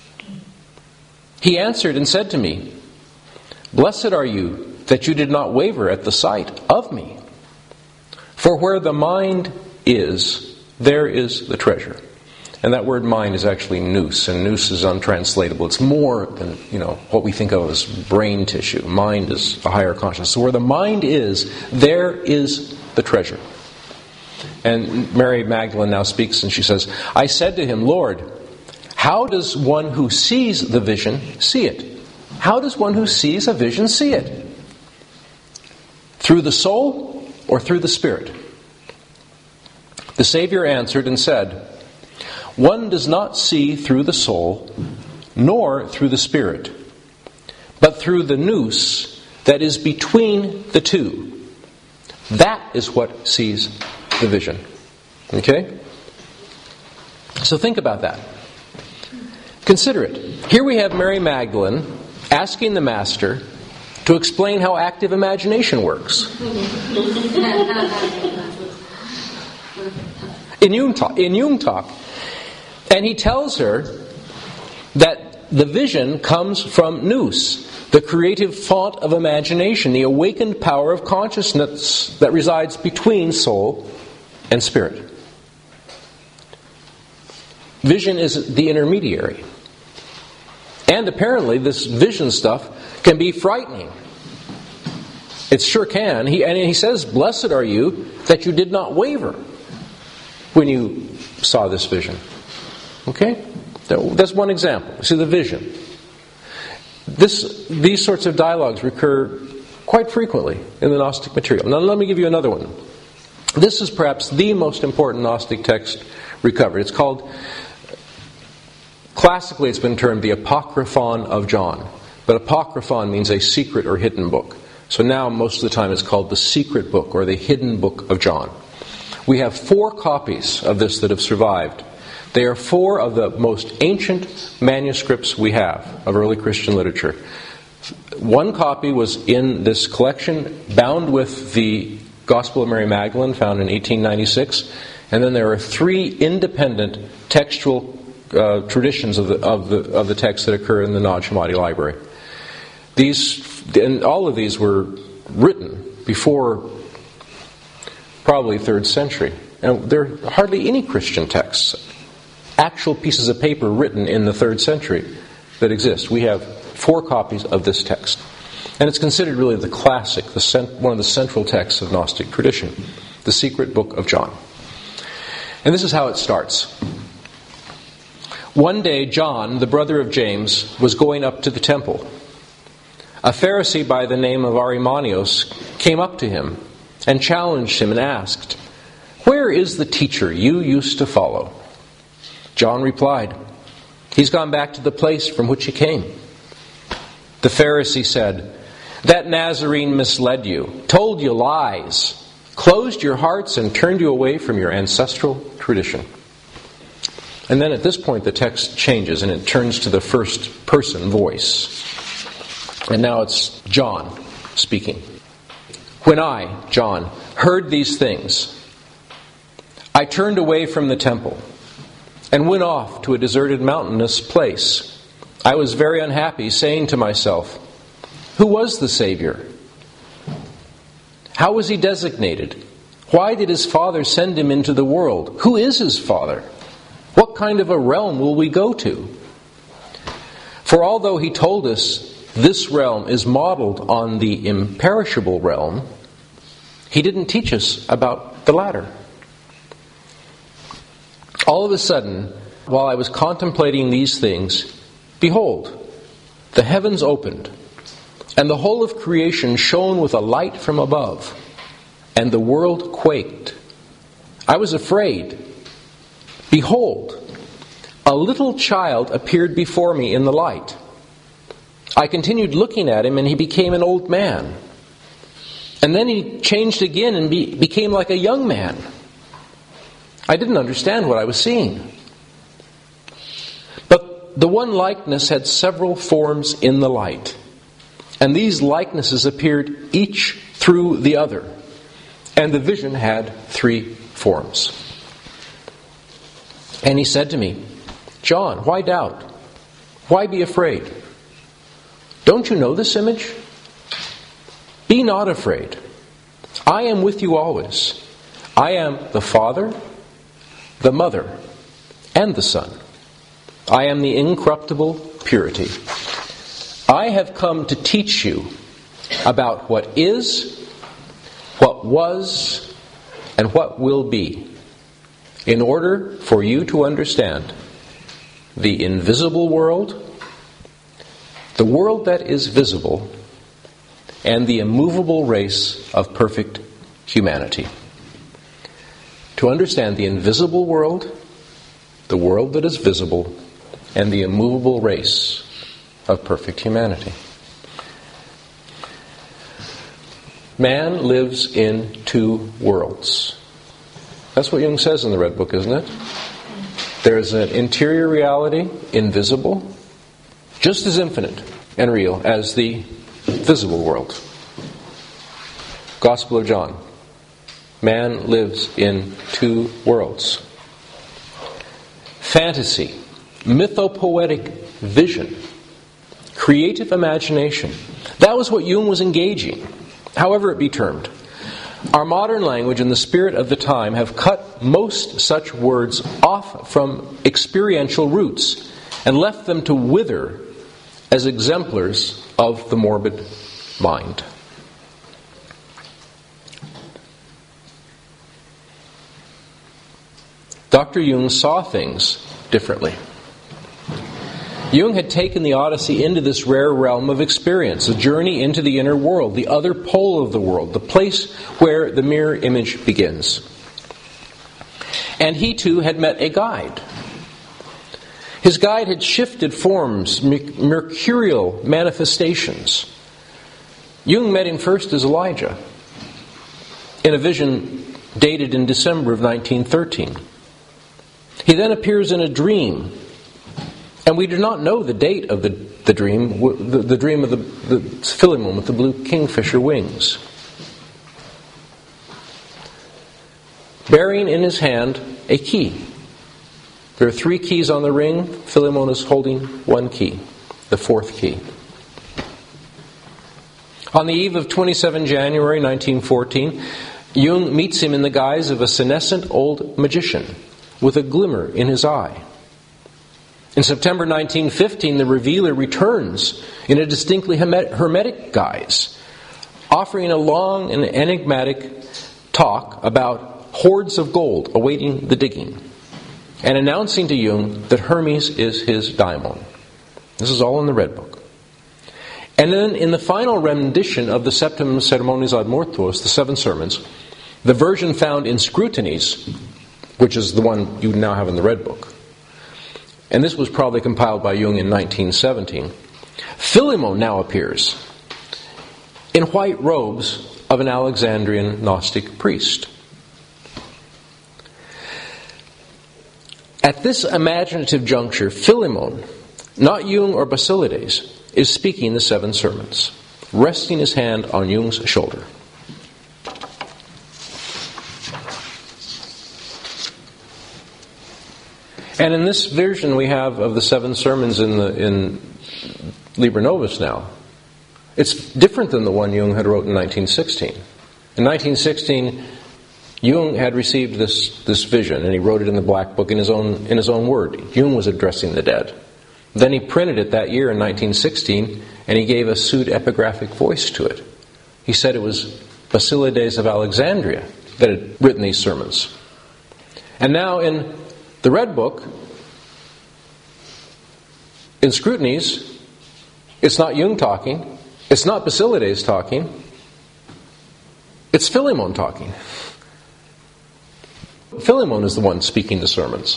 He answered and said to me, 'Blessed are you that you did not waver at the sight of me. For where the mind is, there is the treasure.'" And that word mind is actually nous, and nous is untranslatable. It's more than, you know, what we think of as brain tissue. Mind is a higher consciousness. So where the mind is, there is the treasure. And Mary Magdalene now speaks and she says, "I said to him, 'Lord, how does one who sees the vision see it?' How does one who sees a vision see it? Through the soul or through the spirit?" The Savior answered and said, "One does not see through the soul, nor through the spirit, but through the nous that is between the two. That is what sees the vision." Okay? So think about that. Consider it. Here we have Mary Magdalene asking the Master to explain how active imagination works. In Jung talk, in Jung talk, and he tells her that the vision comes from nous, the creative font of imagination, the awakened power of consciousness that resides between soul and spirit. Vision is the intermediary. And apparently this vision stuff can be frightening. It sure can. He, and he says, "Blessed are you that you did not waver when you saw this vision." Okay? That's one example. See, the vision. This, these sorts of dialogues recur quite frequently in the Gnostic material. Now let me give you another one. This is perhaps the most important Gnostic text recovered. It's called, classically it's been termed the Apocryphon of John. But Apocryphon means a secret or hidden book. So now most of the time it's called the secret book or the hidden book of John. We have four copies of this that have survived. They are four of the most ancient manuscripts we have of early Christian literature. One copy was in this collection, bound with the Gospel of Mary Magdalene, found in eighteen ninety-six. And then there are three independent textual uh, traditions of the, of the of the text that occur in the Nag Hammadi library. These, and all of these were written before probably third century. And there are hardly any Christian texts, actual pieces of paper written in the third century, that exist. We have four copies of this text. And it's considered really the classic, the cent- one of the central texts of Gnostic tradition, the secret book of John. And this is how it starts. One day John, the brother of James, was going up to the temple. A Pharisee by the name of Arimaneus came up to him and challenged him and asked, "Where is the teacher you used to follow?" John replied, "He's gone back to the place from which he came." The Pharisee said, "That Nazarene misled you, told you lies, closed your hearts and turned you away from your ancestral tradition." And then at this point the text changes and it turns to the first person voice. And now it's John speaking. "When I, John, heard these things, I turned away from the temple and went off to a deserted mountainous place. I was very unhappy, saying to myself, 'Who was the Savior? How was he designated? Why did his Father send him into the world? Who is his Father? What kind of a realm will we go to?' For although he told us this realm is modeled on the imperishable realm, he didn't teach us about the latter. All of a sudden, while I was contemplating these things, behold, the heavens opened, And the whole of creation shone with a light from above, and the world quaked. I was afraid. Behold, a little child appeared before me in the light. I continued looking at him, and he became an old man. And then he changed again and be, became like a young man. I didn't understand what I was seeing. But the one likeness had several forms in the light. And these likenesses appeared each through the other. And the vision had three forms. And he said to me, John, why doubt? Why be afraid? Don't you know this image? Be not afraid. I am with you always. I am the Father, the Mother, and the Son. I am the incorruptible purity. I have come to teach you about what is, what was, and what will be, in order for you to understand the invisible world, the world that is visible, and the immovable race of perfect humanity. To understand the invisible world, the world that is visible, and the immovable race of perfect humanity. Man lives in two worlds. That's what Jung says in the Red Book, isn't it? There is an interior reality, invisible, just as infinite and real as the visible world. Gospel of John. Man lives in two worlds. Fantasy, mythopoetic vision, creative imagination. That was what Jung was engaging, however it be termed. Our modern language and the spirit of the time have cut most such words off from experiential roots and left them to wither as exemplars of the morbid mind. Doctor Jung saw things differently. Jung had taken the Odyssey into this rare realm of experience, a journey into the inner world, the other pole of the world, the place where the mirror image begins. And he too had met a guide. His guide had shifted forms, mercurial manifestations. Jung met him first as Elijah, in a vision dated in December of nineteen thirteen. He then appears in a dream, and we do not know the date of the, the dream, the, the dream of the, the Philemon with the blue kingfisher wings. Bearing in his hand a key. There are three keys on the ring. Philemon is holding one key, the fourth key. On the eve of the twenty-seventh of January nineteen fourteen, Jung meets him in the guise of a senescent old magician with a glimmer in his eye. In September nineteen fifteen, the revealer returns in a distinctly hermetic guise, offering a long and enigmatic talk about hoards of gold awaiting the digging, and announcing to Jung that Hermes is his daimon. This is all in the Red Book. And then in the final rendition of the Septem Sermones ad Mortuos, the Seven Sermons, the version found in Scrutinies, which is the one you now have in the Red Book, and this was probably compiled by Jung in nineteen seventeen, Philemon now appears in white robes of an Alexandrian Gnostic priest. At this imaginative juncture, Philemon, not Jung or Basilides, is speaking the Seven Sermons, resting his hand on Jung's shoulder. And in this version we have of the Seven Sermons in the in Liber Novus now, it's different than the one Jung had wrote in nineteen sixteen. In nineteen sixteen, Jung had received this, this vision, and he wrote it in the Black Book in his own in his own word. Jung was addressing the dead. Then he printed it that year in nineteen sixteen, and he gave a pseudepigraphic voice to it. He said it was Basilides of Alexandria that had written these sermons. And now in the Red Book, in Scrutinies, it's not Jung talking, It's not Basilides talking. It's Philemon talking. Philemon is the one speaking the sermons.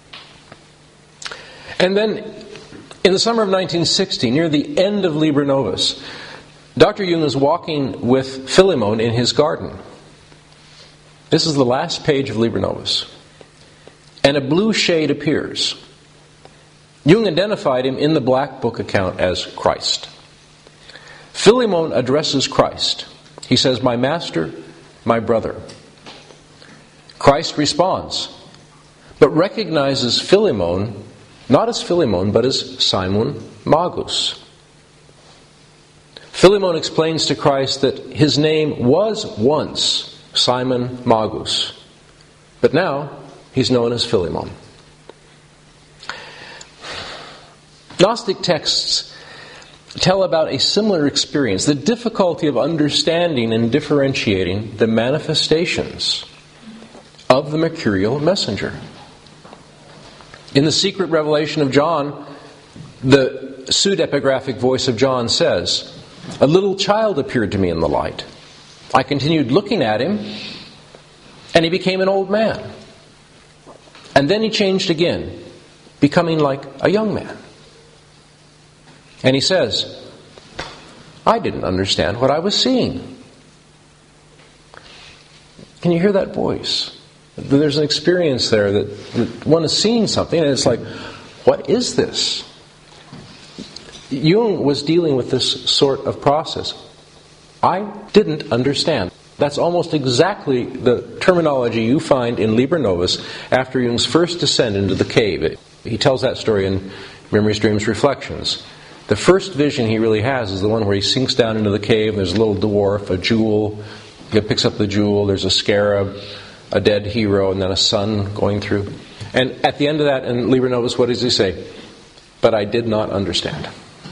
And then, in the summer of nineteen sixty, near the end of Liber Novus, Doctor Jung is walking with Philemon in his garden. This is the last page of Liber Novus. And a blue shade appears. Jung identified him in the Black Book account as Christ. Philemon addresses Christ. He says, "My master, my brother." Christ responds, but recognizes Philemon not as Philemon, but as Simon Magus. Philemon explains to Christ that his name was once Simon Magus, but now he's known as Philemon. Gnostic texts tell about a similar experience, the difficulty of understanding and differentiating the manifestations of the mercurial messenger. In the secret revelation of John, the pseudepigraphic voice of John says, "A little child appeared to me in the light. I continued looking at him, and he became an old man. And then he changed again, becoming like a young man." And he says, "I didn't understand what I was seeing." Can you hear that voice? There's an experience there that, that one is seeing something, and it's like, what is this? Jung was dealing with this sort of process. I didn't understand. That's almost exactly the terminology you find in Liber Novus after Jung's first descent into the cave. He tells that story in Memories, Dreams, Reflections. The first vision he really has is the one where he sinks down into the cave, and there's a little dwarf, a jewel. He picks up the jewel, there's a scarab, a dead hero, and then a sun going through. And at the end of that, in Liber Novus, what does he say? "But I did not understand."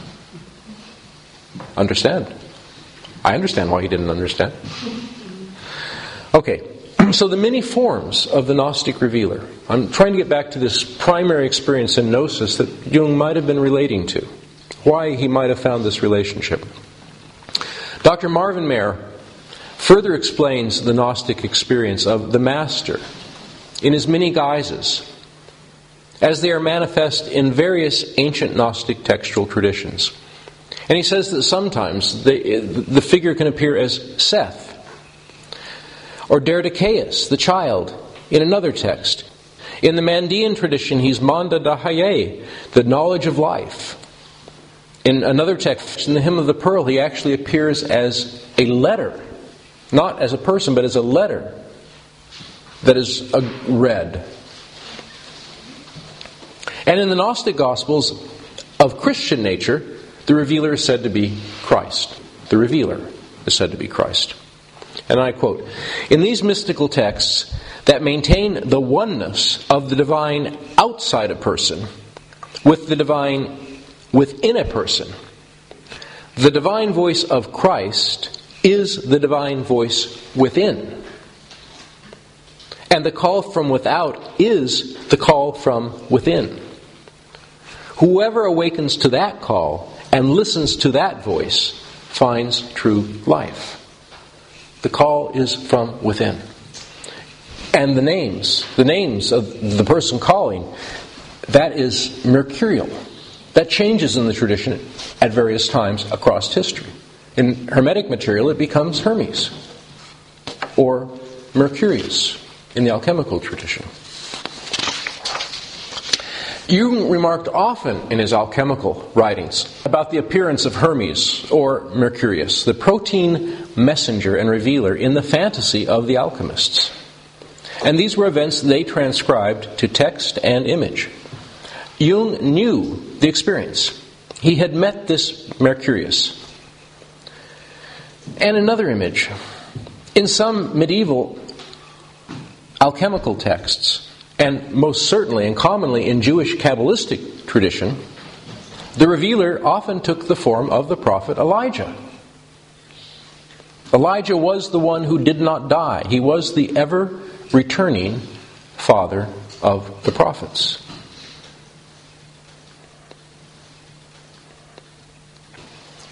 Understand. I understand why he didn't understand. Okay, so the many forms of the Gnostic revealer. I'm trying to get back to this primary experience in Gnosis that Jung might have been relating to. Why he might have found this relationship. Doctor Marvin Mayer further explains the Gnostic experience of the Master in his many guises, as they are manifest in various ancient Gnostic textual traditions. And he says that sometimes the, the figure can appear as Seth, or Derdicaeus, the child, in another text. In the Mandean tradition, he's Manda Dahaye, the knowledge of life. In another text, in the Hymn of the Pearl, he actually appears as a letter, not as a person, but as a letter that is read. And in the Gnostic Gospels of Christian nature, the revealer is said to be Christ. The revealer is said to be Christ. And I quote, "In these mystical texts that maintain the oneness of the divine outside a person with the divine within a person, the divine voice of Christ is the divine voice within. And the call from without is the call from within. Whoever awakens to that call and listens to that voice finds true life. The call is from within." And the names, the names of the person calling, that is mercurial. That changes in the tradition at various times across history. In Hermetic material, it becomes Hermes or Mercurius in the alchemical tradition. Jung remarked often in his alchemical writings about the appearance of Hermes or Mercurius, the protein messenger and revealer in the fantasy of the alchemists. And these were events they transcribed to text and image. Jung knew the experience. He had met this Mercurius. And another image. In some medieval alchemical texts, and most certainly and commonly in Jewish Kabbalistic tradition, the revealer often took the form of the prophet Elijah. Elijah was the one who did not die. He was the ever-returning father of the prophets.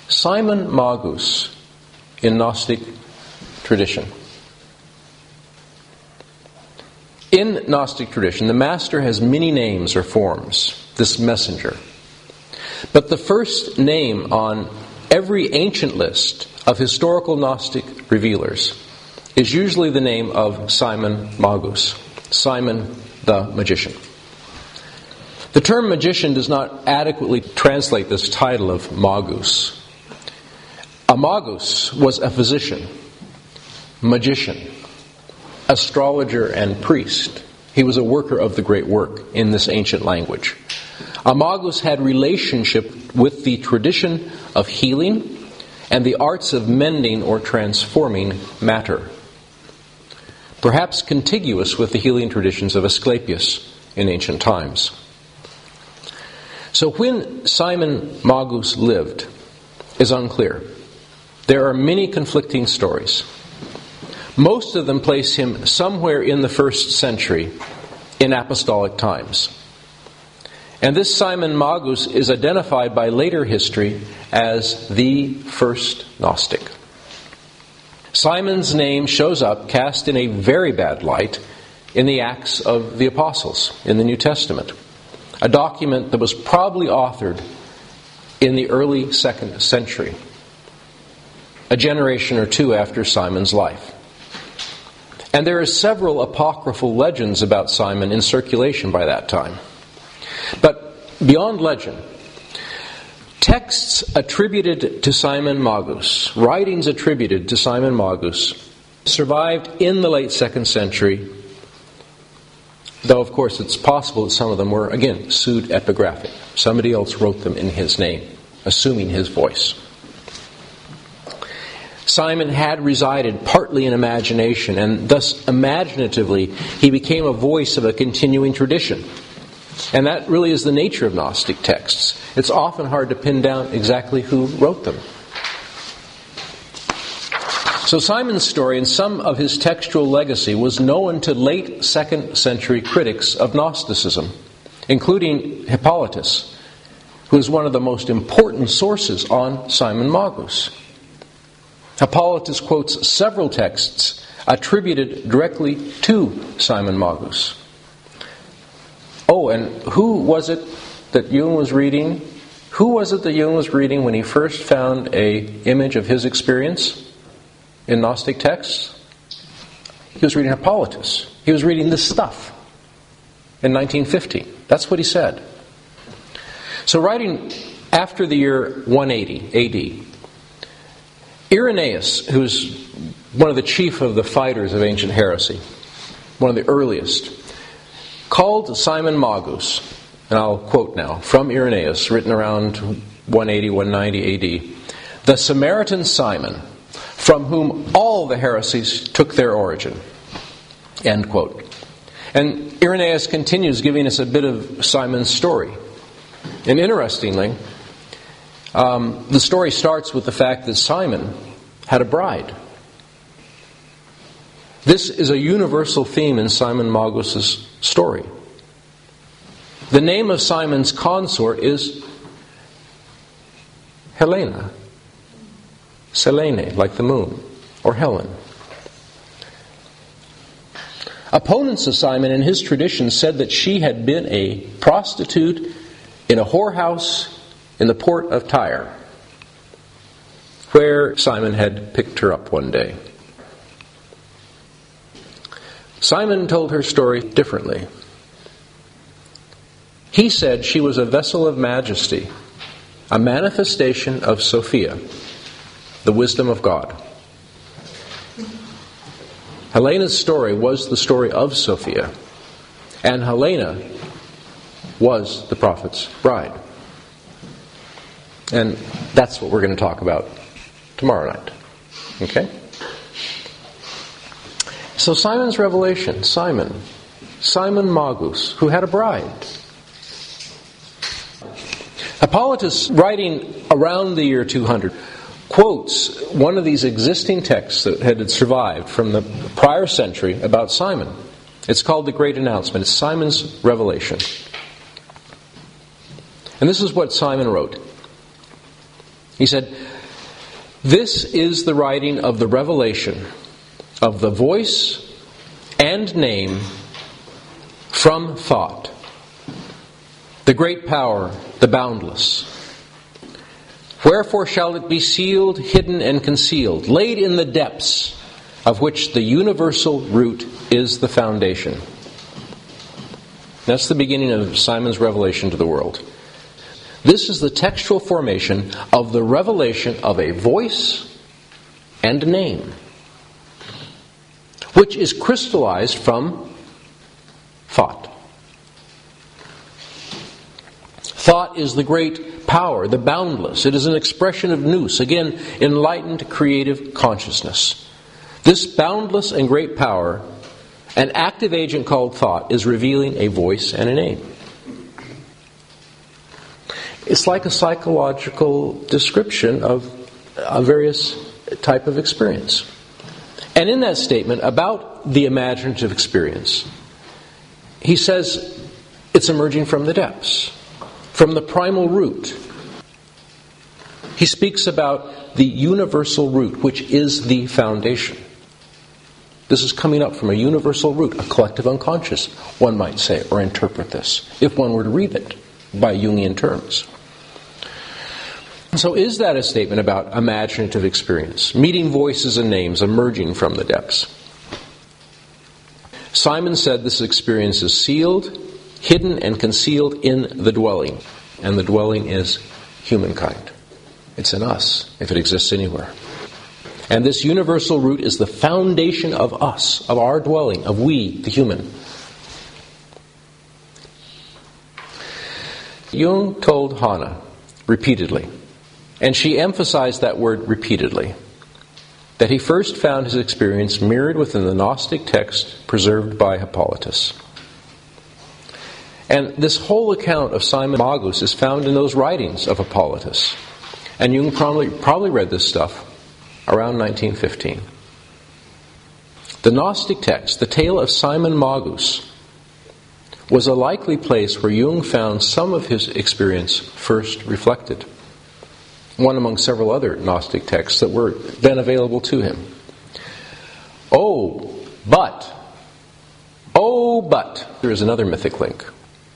Simon Magus in Gnostic tradition. In Gnostic tradition, the master has many names or forms, this messenger. But the first name on every ancient list of historical Gnostic revealers is usually the name of Simon Magus, Simon the magician. The term magician does not adequately translate this title of Magus. A Magus was a physician, magician, astrologer, and priest. He was a worker of the great work in this ancient language. A Magus had relationship with the tradition of healing and the arts of mending or transforming matter, perhaps contiguous with the healing traditions of Asclepius in ancient times. So when Simon Magus lived is unclear. There are many conflicting stories. Most of them place him somewhere in the first century in apostolic times. And this Simon Magus is identified by later history as the first Gnostic. Simon's name shows up cast in a very bad light in the Acts of the Apostles in the New Testament, a document that was probably authored in the early second century, a generation or two after Simon's life. And there are several apocryphal legends about Simon in circulation by that time. But beyond legend, texts attributed to Simon Magus, writings attributed to Simon Magus, survived in the late second century, though of course it's possible that some of them were, again, pseudepigraphic. Somebody else wrote them in his name, assuming his voice. Simon had resided partly in imagination, and thus imaginatively he became a voice of a continuing tradition. And that really is the nature of Gnostic texts. It's often hard to pin down exactly who wrote them. So Simon's story and some of his textual legacy was known to late second century critics of Gnosticism, including Hippolytus, who is one of the most important sources on Simon Magus. Hippolytus quotes several texts attributed directly to Simon Magus. Oh, and who was it that Jung was reading? Who was it that Jung was reading when he first found an image of his experience in Gnostic texts? He was reading Hippolytus. He was reading this stuff in nineteen fifty. That's what he said. So writing after the year one eighty A D, Irenaeus, who's one of the chief of the fighters of ancient heresy, one of the earliest, called Simon Magus, and I'll quote now, from Irenaeus, written around one eighty, one ninety A D, the Samaritan Simon, from whom all the heresies took their origin. End quote. And Irenaeus continues giving us a bit of Simon's story. And interestingly, um, the story starts with the fact that Simon had a bride. This is a universal theme in Simon Magus' story. The name of Simon's consort is Helena. Selene, like the moon, or Helen. Opponents of Simon in his tradition said that she had been a prostitute in a whorehouse in the port of Tyre, where Simon had picked her up one day. Simon told her story differently. He said she was a vessel of majesty, a manifestation of Sophia, the wisdom of God. Helena's story was the story of Sophia, and Helena was the prophet's bride. And that's what we're going to talk about tomorrow night. Okay? So Simon's revelation, Simon, Simon Magus, who had a bride. Hippolytus, writing around the year two hundred, quotes one of these existing texts that had survived from the prior century about Simon. It's called The Great Announcement. It's Simon's revelation. And this is what Simon wrote. He said, This is the writing of the revelation of the voice and name from thought, the great power, the boundless. Wherefore shall it be sealed, hidden, and concealed, laid in the depths, of which the universal root is the foundation. That's the beginning of Simon's revelation to the world. This is the textual formation of the revelation of a voice and name, which is crystallized from thought. Thought is the great power, the boundless. It is an expression of nous, again, enlightened creative consciousness. This boundless and great power, an active agent called thought, is revealing a voice and a name. It's like a psychological description of a various type of experience. And in that statement about the imaginative experience, he says it's emerging from the depths, from the primal root. He speaks about the universal root, which is the foundation. This is coming up from a universal root, a collective unconscious, one might say, or interpret this, if one were to read it by Jungian terms. So is that a statement about imaginative experience, meeting voices and names emerging from the depths? Simon said this experience is sealed, hidden, and concealed in the dwelling. And the dwelling is humankind. It's in us, if it exists anywhere. And this universal root is the foundation of us, of our dwelling, of we, the human. Jung told Hannah repeatedly, and she emphasized that word repeatedly, that he first found his experience mirrored within the Gnostic text preserved by Hippolytus. And this whole account of Simon Magus is found in those writings of Hippolytus. And Jung probably, probably read this stuff around nineteen fifteen. The Gnostic text, the tale of Simon Magus, was a likely place where Jung found some of his experience first reflected. One among several other Gnostic texts that were then available to him. Oh, but, oh, but, there is another mythic link.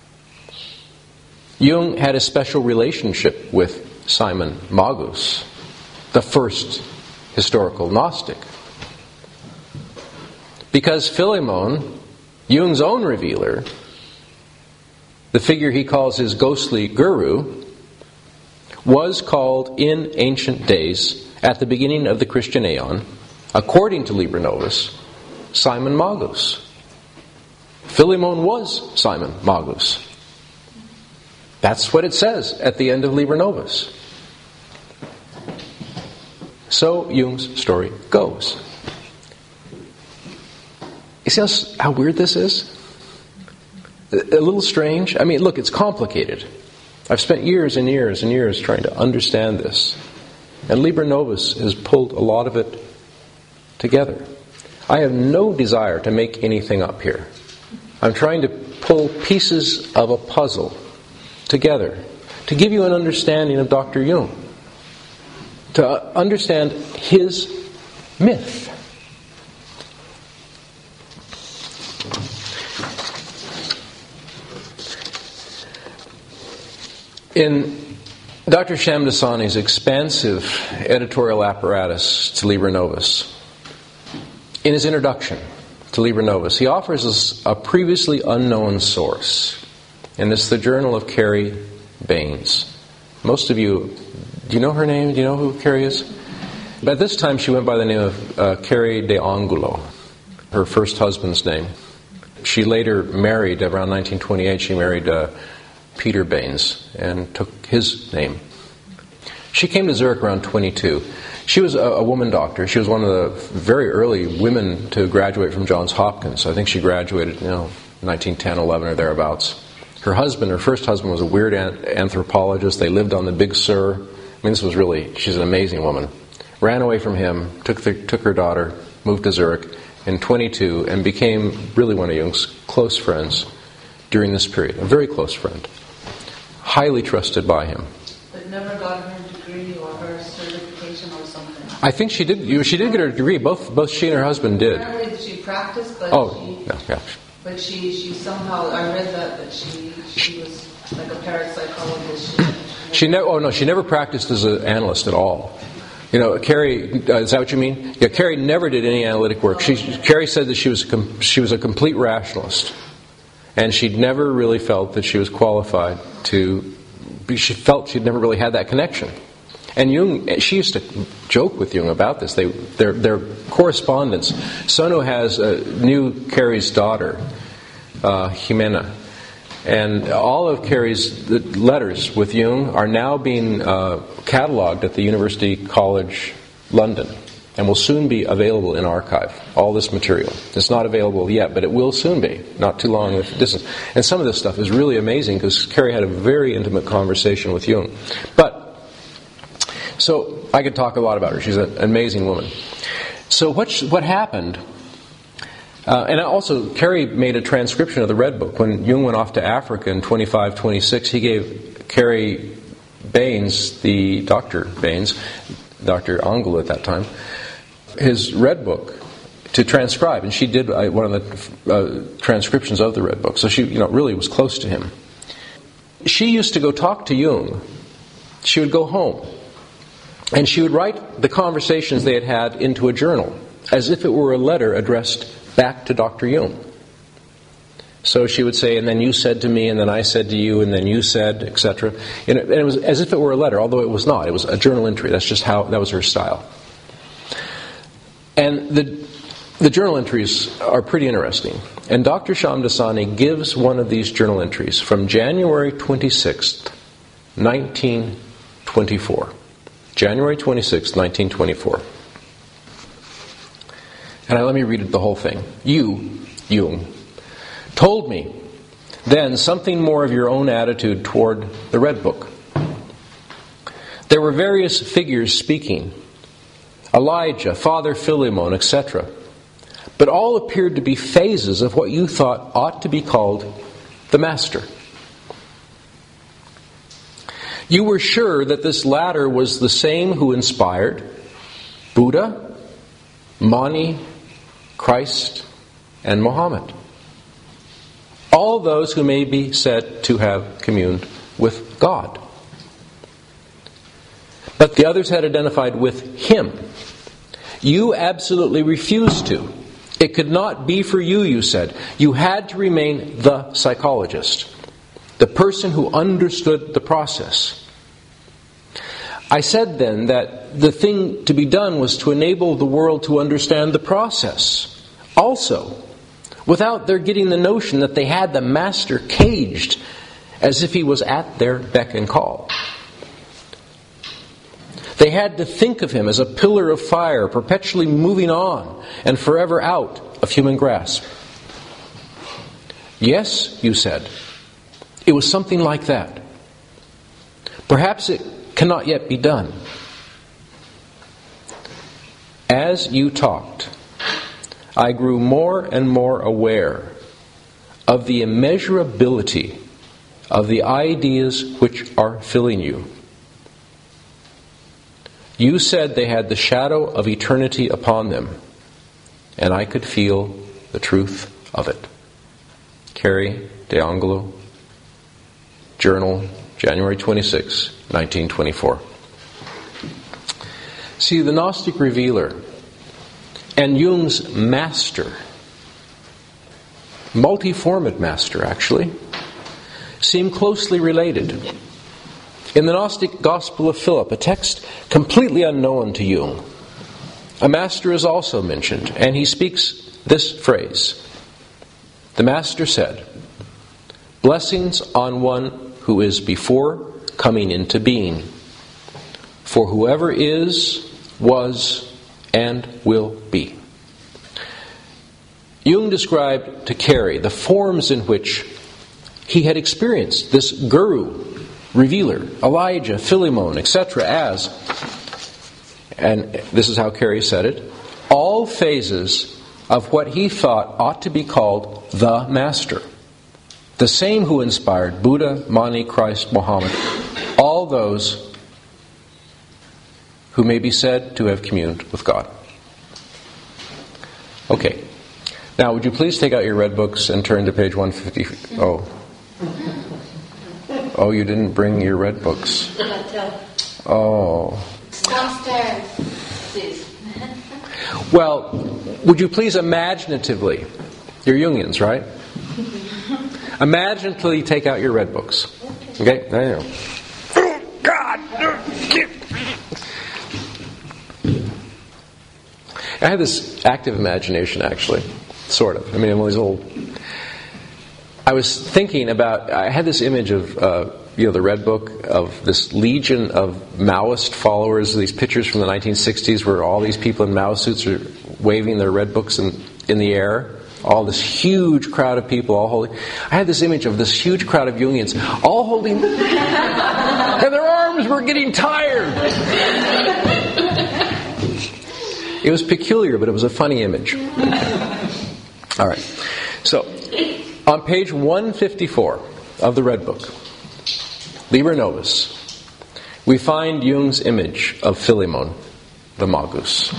Jung had a special relationship with Simon Magus, the first historical Gnostic. Because Philemon, Jung's own revealer, the figure he calls his ghostly guru, was called in ancient days, at the beginning of the Christian Aeon, according to Liber Novus, Simon Magus. Philemon was Simon Magus. That's what it says at the end of Liber Novus. So Jung's story goes. You see how weird this is? A little strange. I mean, look, it's complicated. I've spent years and years and years trying to understand this. And Liber Novus has pulled a lot of it together. I have no desire to make anything up here. I'm trying to pull pieces of a puzzle together to give you an understanding of Doctor Jung, to understand his myth. In Doctor Shamdasani's expansive editorial apparatus to Liber Novus, in his introduction to Liber Novus, he offers us a previously unknown source. And it's the journal of Carrie Baines. Most of you, do you know her name? Do you know who Carrie is? At this time she went by the name of uh, Carrie de Angulo, her first husband's name. She later married, around nineteen twenty-eight, she married uh, Peter Baines and took his name. She came to Zurich around twenty-two. She was a, a woman doctor. She was one of the very early women to graduate from Johns Hopkins. I think she graduated, you know, nineteen ten, eleven or thereabouts. Her husband, her first husband, was a weird anthropologist. They lived on the Big Sur. I mean, this was really, she's an amazing woman. Ran away from him, took the, took her daughter, moved to Zurich in twenty-two, and became really one of Jung's close friends during this period. A very close friend. Highly trusted by him. But never got her degree or her certification or something? I think she did. You, she did get her degree. Both both she and her husband did. Apparently she practiced, but oh, she, no, yeah. but she she somehow I read that that she she was like a parapsychologist. She, she never. Oh no, she never practiced as an analyst at all. You know, Carrie. Uh, is that what you mean? Yeah, Carrie never did any analytic work. She Carrie said that she was a com- she was a complete rationalist, and she'd never really felt that she was qualified to. She felt she'd never really had that connection. And Jung, she used to joke with Jung about this. They, their, their correspondence. Sonu has uh, knew Carrie's daughter, uh, Jimena, and all of Carrie's letters with Jung are now being uh, catalogued at the University College London, and will soon be available in archive. All this material. It's not available yet, but it will soon be. Not too long of distance. And some of this stuff is really amazing because Carrie had a very intimate conversation with Jung. But So I could talk a lot about her. She's an amazing woman. So what what happened? Uh, and also, Carrie made a transcription of the Red Book. When Jung went off to Africa in twenty-five twenty-six, he gave Carrie Baines, the Doctor Baines, Doctor Angel at that time, his Red Book to transcribe, and she did uh, one of the uh, transcriptions of the Red Book. So she, you know, really was close to him. She used to go talk to Jung. She would go home. And she would write the conversations they had had into a journal, as if it were a letter addressed back to Doctor Jung. So she would say, and then you said to me, and then I said to you, and then you said, et cetera. And it, and it was as if it were a letter, although it was not. It was a journal entry. That's just how, that was her style. And the the journal entries are pretty interesting. And Doctor Shamdasani gives one of these journal entries from January twenty-sixth, nineteen twenty-four. January twenty-sixth, nineteen twenty-four. And I, let me read it, the whole thing. You, Jung, told me then something more of your own attitude toward the Red Book. There were various figures speaking. Elijah, Father Philemon, et cetera. But all appeared to be phases of what you thought ought to be called the Master. You were sure that this latter was the same who inspired Buddha, Mani, Christ, and Muhammad. All those who may be said to have communed with God. But the others had identified with Him. You absolutely refused to. It could not be for you, you said. You had to remain the psychologist. The person who understood the process. I said then that the thing to be done was to enable the world to understand the process. Also, without their getting the notion that they had the Master caged as if he was at their beck and call. They had to think of him as a pillar of fire, perpetually moving on and forever out of human grasp. Yes, you said. It was something like that. Perhaps it cannot yet be done. As you talked, I grew more and more aware of the immeasurability of the ideas which are filling you. You said they had the shadow of eternity upon them, and I could feel the truth of it. Carrie De Angelo, Journal, January twenty-sixth, nineteen twenty-four. See, the Gnostic Revealer and Jung's Master, multiformed Master actually, seem closely related. In the Gnostic Gospel of Philip, a text completely unknown to Jung, a Master is also mentioned, and he speaks this phrase. The Master said, "Blessings on one who is before coming into being. For whoever is, was, and will be." Jung described to Carrie the forms in which he had experienced this guru, revealer, Elijah, Philemon, et cetera as, and this is how Carrie said it, all phases of what he thought ought to be called the Master. The same who inspired Buddha, Mani, Christ, Muhammad, all those who may be said to have communed with God. Okay. Now, would you please take out your red books and turn to page one fifty? Oh. Oh, you didn't bring your red books. Oh. Downstairs, please. Well, would you please imaginatively, you're Jungians, right? Imaginatively take out your red books. Okay? There you go. Oh, God! I had this active imagination, actually. Sort of. I mean, one of these old... I was thinking about... I had this image of, uh, you know, the Red Book, of this legion of Maoist followers, these pictures from the nineteen sixties where all these people in Mao suits are waving their red books in, in the air. All this huge crowd of people all holding... I had this image of this huge crowd of Jungians all holding... and their arms were getting tired! It was peculiar, but it was a funny image. All right. So, on page one fifty-four of the Red Book, Liber Novus, we find Jung's image of Philemon, the Magus.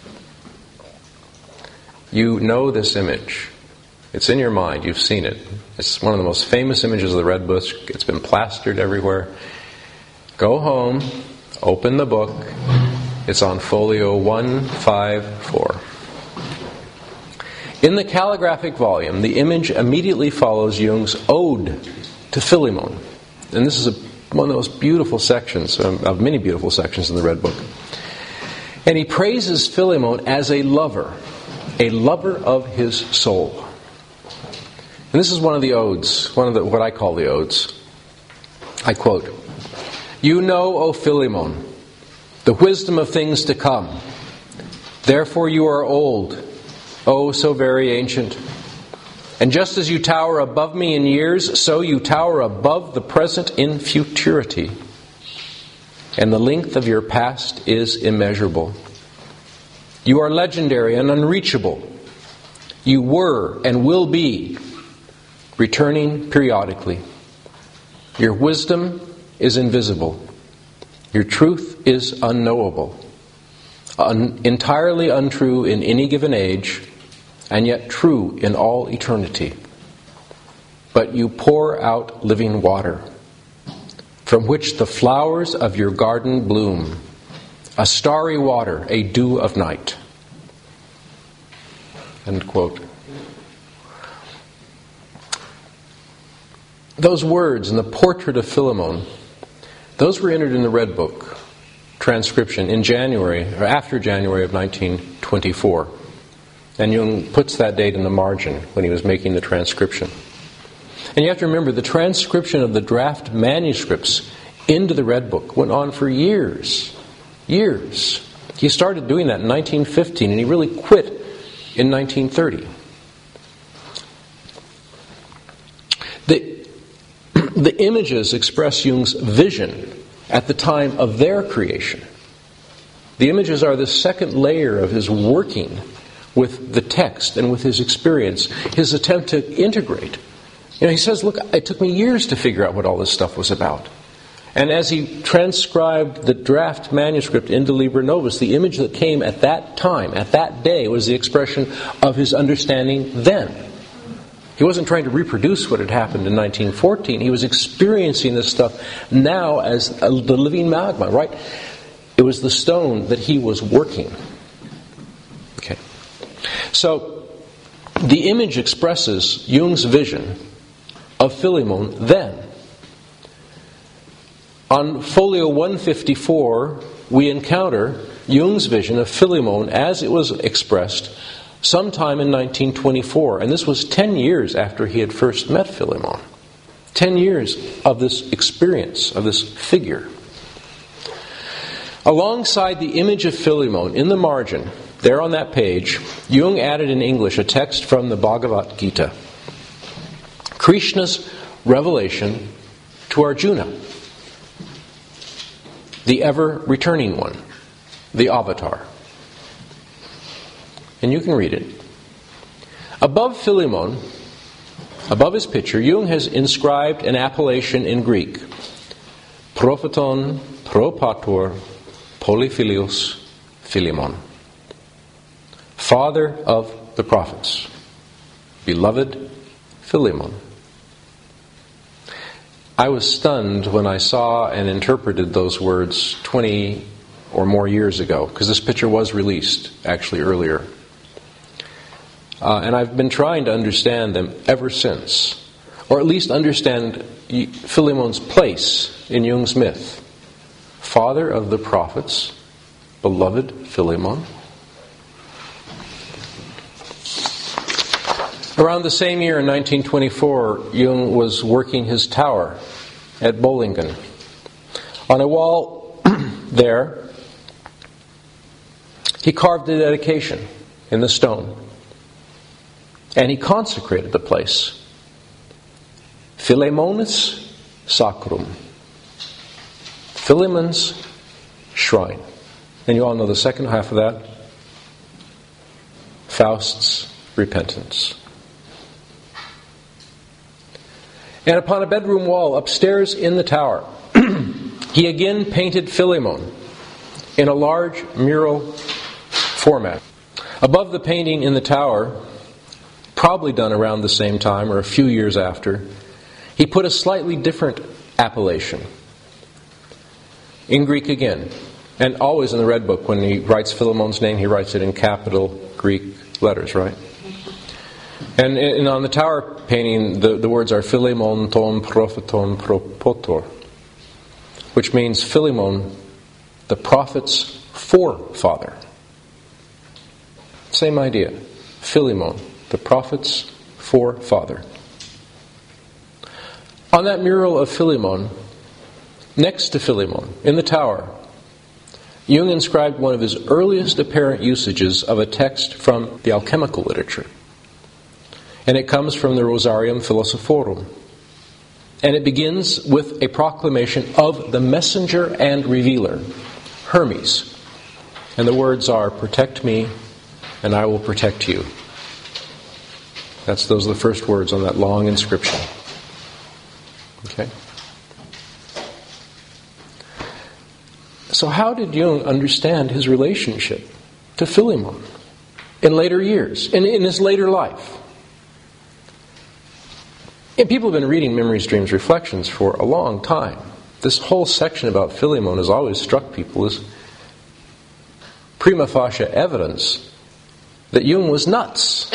You know this image. It's in your mind. You've seen it. It's one of the most famous images of the Red Book. It's been plastered everywhere. Go home, open the book. It's on folio one fifty-four. In the calligraphic volume, the image immediately follows Jung's ode to Philemon. And this is a, one of those beautiful sections, um, of many beautiful sections in the Red Book. And he praises Philemon as a lover, a lover of his soul. And this is one of the odes, one of the, what I call the odes. I quote, "You know, O Philemon, the wisdom of things to come. Therefore you are old, oh, so very ancient. And just as you tower above me in years, so you tower above the present in futurity. And the length of your past is immeasurable. You are legendary and unreachable. You were and will be, returning periodically. Your wisdom is invisible. Your truth is unknowable. Un- entirely untrue in any given age, and yet true in all eternity. But you pour out living water, from which the flowers of your garden bloom, a starry water, a dew of night." End quote. Those words in the portrait of Philemon, those were entered in the Red Book transcription in January, or after January of nineteen twenty-four. And Jung puts that date in the margin when he was making the transcription. And you have to remember, the transcription of the draft manuscripts into the Red Book went on for years. Years. He started doing that in nineteen fifteen, and he really quit in nineteen thirty. The, the images express Jung's vision at the time of their creation. The images are the second layer of his working with the text and with his experience, his attempt to integrate. You know, he says, look, it took me years to figure out what all this stuff was about. And as he transcribed the draft manuscript into Liber Novus, the image that came at that time, at that day, was the expression of his understanding then. He wasn't trying to reproduce what had happened in nineteen fourteen. He was experiencing this stuff now as a, the living magma, right? It was the stone that he was working. Okay. So, the image expresses Jung's vision of Philemon then. On folio one fifty-four, we encounter Jung's vision of Philemon as it was expressed sometime in nineteen twenty-four. And this was ten years after he had first met Philemon. Ten years of this experience, of this figure. Alongside the image of Philemon, in the margin, there on that page, Jung added in English a text from the Bhagavad Gita. Krishna's revelation to Arjuna, the ever-returning one, the avatar. And you can read it. Above Philemon, above his picture, Jung has inscribed an appellation in Greek. Propheton, propator, Polyphilios Philemon, father of the prophets, beloved Philemon. I was stunned when I saw and interpreted those words twenty or more years ago, because this picture was released actually earlier. Uh, and I've been trying to understand them ever since, or at least understand Philemon's place in Jung's myth. Father of the prophets, beloved Philemon. Around the same year in nineteen twenty-four, Jung was working his tower at Bollingen. On a wall there, he carved a dedication in the stone. And he consecrated the place. Philemonis Sacrum. Philemon's shrine. And you all know the second half of that. Faust's repentance. And upon a bedroom wall upstairs in the tower, he again painted Philemon in a large mural format. Above the painting in the tower, probably done around the same time or a few years after, he put a slightly different appellation. In Greek again. And always in the Red Book, when he writes Philemon's name, he writes it in capital Greek letters, right? And, and on the tower painting, the, the words are Philemon ton propheton propotor, which means Philemon, the prophet's forefather. Same idea. Philemon, the prophet's forefather. On that mural of Philemon, next to Philemon, in the tower, Jung inscribed one of his earliest apparent usages of a text from the alchemical literature. And it comes from the Rosarium Philosophorum. And it begins with a proclamation of the messenger and revealer, Hermes. And the words are, "Protect me, and I will protect you." That's those are the first words on that long inscription. Okay? So how did Jung understand his relationship to Philemon in later years, in, in his later life? And people have been reading Memories, Dreams, Reflections for a long time. This whole section about Philemon has always struck people as prima facie evidence that Jung was nuts.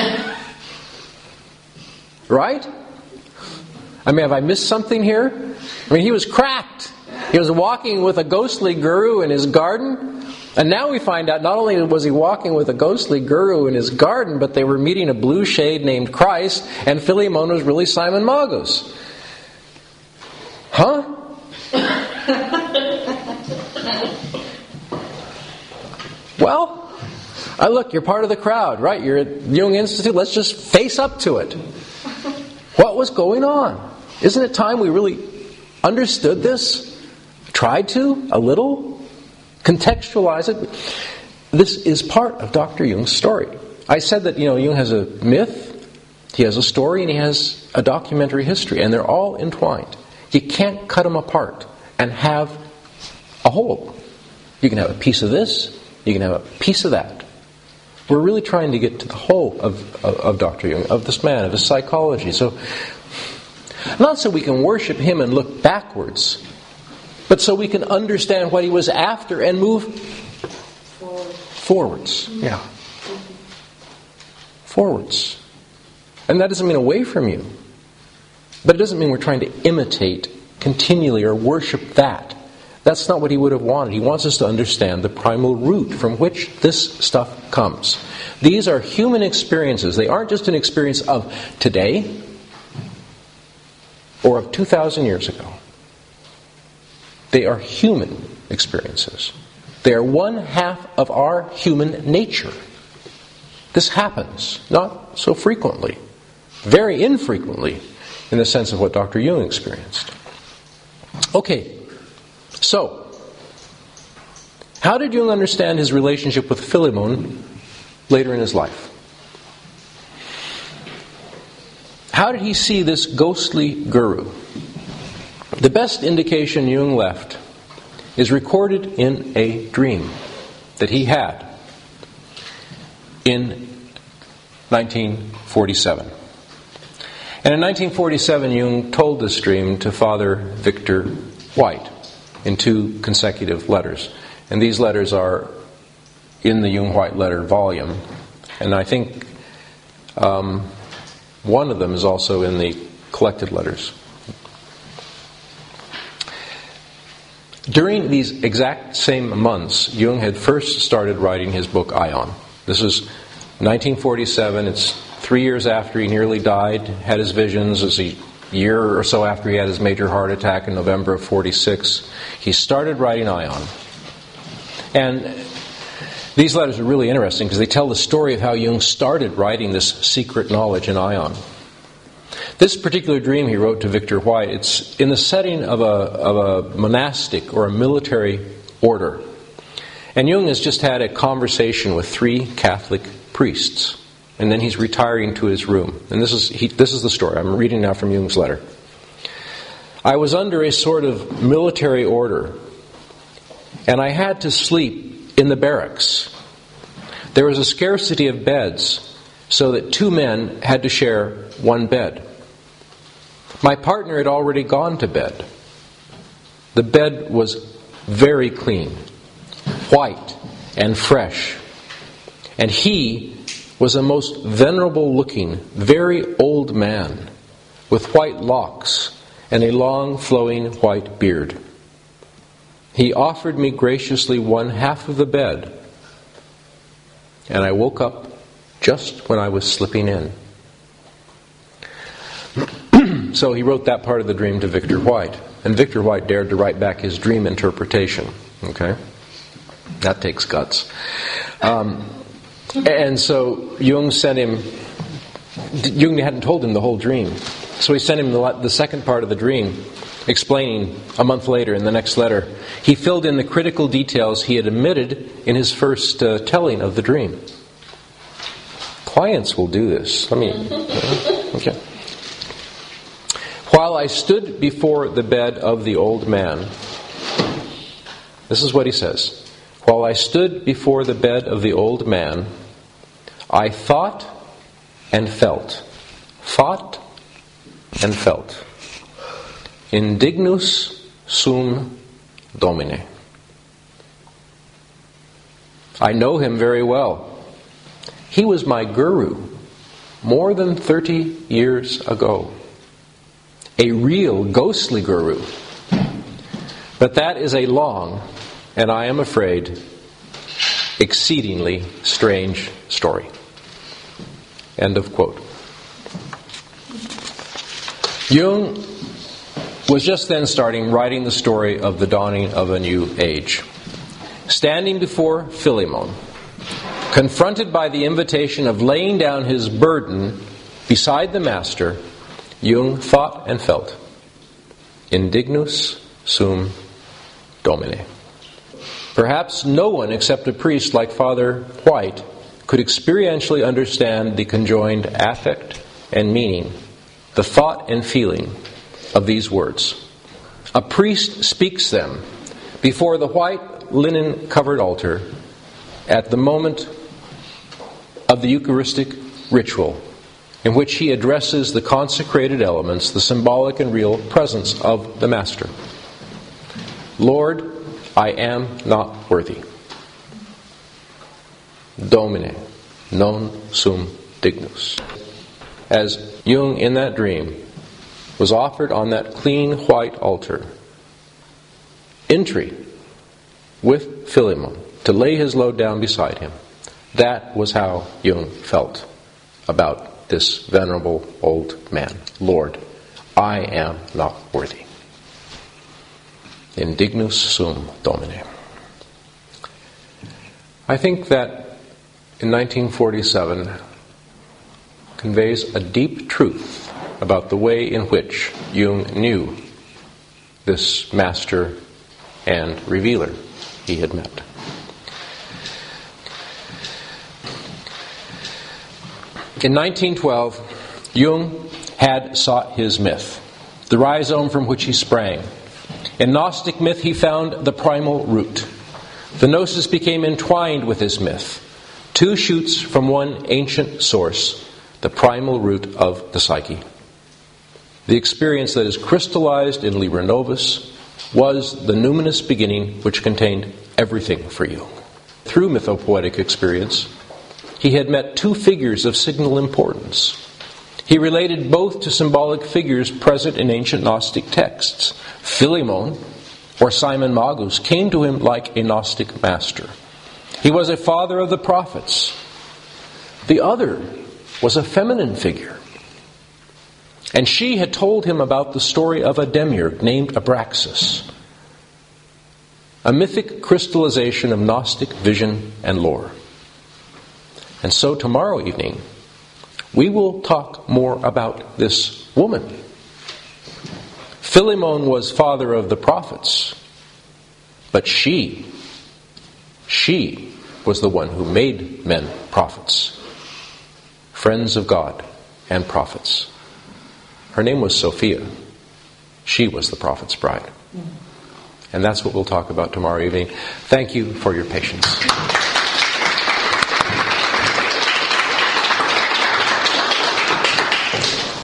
Right? I mean, have I missed something here? I mean, he was cracked. He was walking with a ghostly guru in his garden. And now we find out not only was he walking with a ghostly guru in his garden, but they were meeting a blue shade named Christ, and Philemon was really Simon Magus. Huh? Well, I look, you're part of the crowd, right? You're at Jung Institute. Let's just face up to it. What was going on? Isn't it time we really understood this? Tried to, a little? Contextualize it. This is part of Doctor Jung's story. I said that, you know, Jung has a myth, he has a story, and he has a documentary history, and they're all entwined. You can't cut them apart and have a whole. You can have a piece of this, you can have a piece of that. We're really trying to get to the whole of, of, of Doctor Jung, of this man, of his psychology. So, not so we can worship him and look backwards, but so we can understand what he was after and move Forward. forwards. Yeah. Forwards. And that doesn't mean away from you. But it doesn't mean we're trying to imitate continually or worship that. That's not what he would have wanted. He wants us to understand the primal root from which this stuff comes. These are human experiences. They aren't just an experience of today or of two thousand years ago. They are human experiences. They are one half of our human nature. This happens, not so frequently, very infrequently, in the sense of what Doctor Jung experienced. Okay, so, how did Jung understand his relationship with Philemon later in his life? How did he see this ghostly guru? The best indication Jung left is recorded in a dream that he had in nineteen forty-seven. And in nineteen forty-seven, Jung told this dream to Father Victor White in two consecutive letters. And these letters are in the Jung-White letter volume. And I think um, one of them is also in the collected letters. During these exact same months, Jung had first started writing his book Aion. This is nineteen forty-seven. It's three years after he nearly died, had his visions. It was a year or so after he had his major heart attack in November of forty-six. He started writing Aion. And these letters are really interesting because they tell the story of how Jung started writing this secret knowledge in Aion. This particular dream he wrote to Victor White, it's in the setting of a, of a monastic or a military order. And Jung has just had a conversation with three Catholic priests. And then he's retiring to his room. And this is he, this is the story. I'm reading now from Jung's letter. I was under a sort of military order, and I had to sleep in the barracks. There was a scarcity of beds, so that two men had to share one bed. My partner had already gone to bed. The bed was very clean, white and fresh, and he was a most venerable-looking, very old man with white locks and a long, flowing white beard. He offered me graciously one half of the bed, and I woke up just when I was slipping in. So he wrote that part of the dream to Victor White, and Victor White dared to write back his dream interpretation. Okay? That takes guts. Um... And so Jung sent him, Jung hadn't told him the whole dream. So he sent him the, the second part of the dream, explaining a month later in the next letter. He filled in the critical details he had omitted in his first uh, telling of the dream. Clients will do this. Let me, okay. While I stood before the bed of the old man, this is what he says. While I stood before the bed of the old man, I thought and felt. Thought and felt. Indignus sum Domine. I know him very well. He was my guru more than thirty years ago. A real ghostly guru. But that is a long, and I am afraid, exceedingly strange story. End of quote. Jung was just then starting writing the story of the dawning of a new age. Standing before Philemon, confronted by the invitation of laying down his burden beside the master, Jung thought and felt, indignus sum Domine. Perhaps no one except a priest like Father White could experientially understand the conjoined affect and meaning, the thought and feeling of these words. A priest speaks them before the white linen-covered altar at the moment of the Eucharistic ritual, in which he addresses the consecrated elements, the symbolic and real presence of the Master. Lord, I am not worthy. Domine, non sum dignus. As Jung in that dream was offered on that clean white altar, entry with Philemon to lay his load down beside him, that was how Jung felt about this venerable old man. Lord, I am not worthy. Indignus sum Domine. I think that in nineteen forty-seven conveys a deep truth about the way in which Jung knew this master and revealer he had met. In nineteen twelve, Jung had sought his myth, the rhizome from which he sprang. In Gnostic myth, he found the primal root. The gnosis became entwined with his myth. Two shoots from one ancient source, the primal root of the psyche. The experience that is crystallized in Liber Novus was the numinous beginning which contained everything for you. Through mythopoetic experience, he had met two figures of signal importance. He related both to symbolic figures present in ancient Gnostic texts. Philemon, or Simon Magus, came to him like a Gnostic master. He was a father of the prophets. The other was a feminine figure. And she had told him about the story of a demiurge named Abraxas, a mythic crystallization of Gnostic vision and lore. And so tomorrow evening, we will talk more about this woman. Philemon was father of the prophets, but she, she was the one who made men prophets, friends of God and prophets. Her name was Sophia. She was the prophet's bride. And that's what we'll talk about tomorrow evening. Thank you for your patience.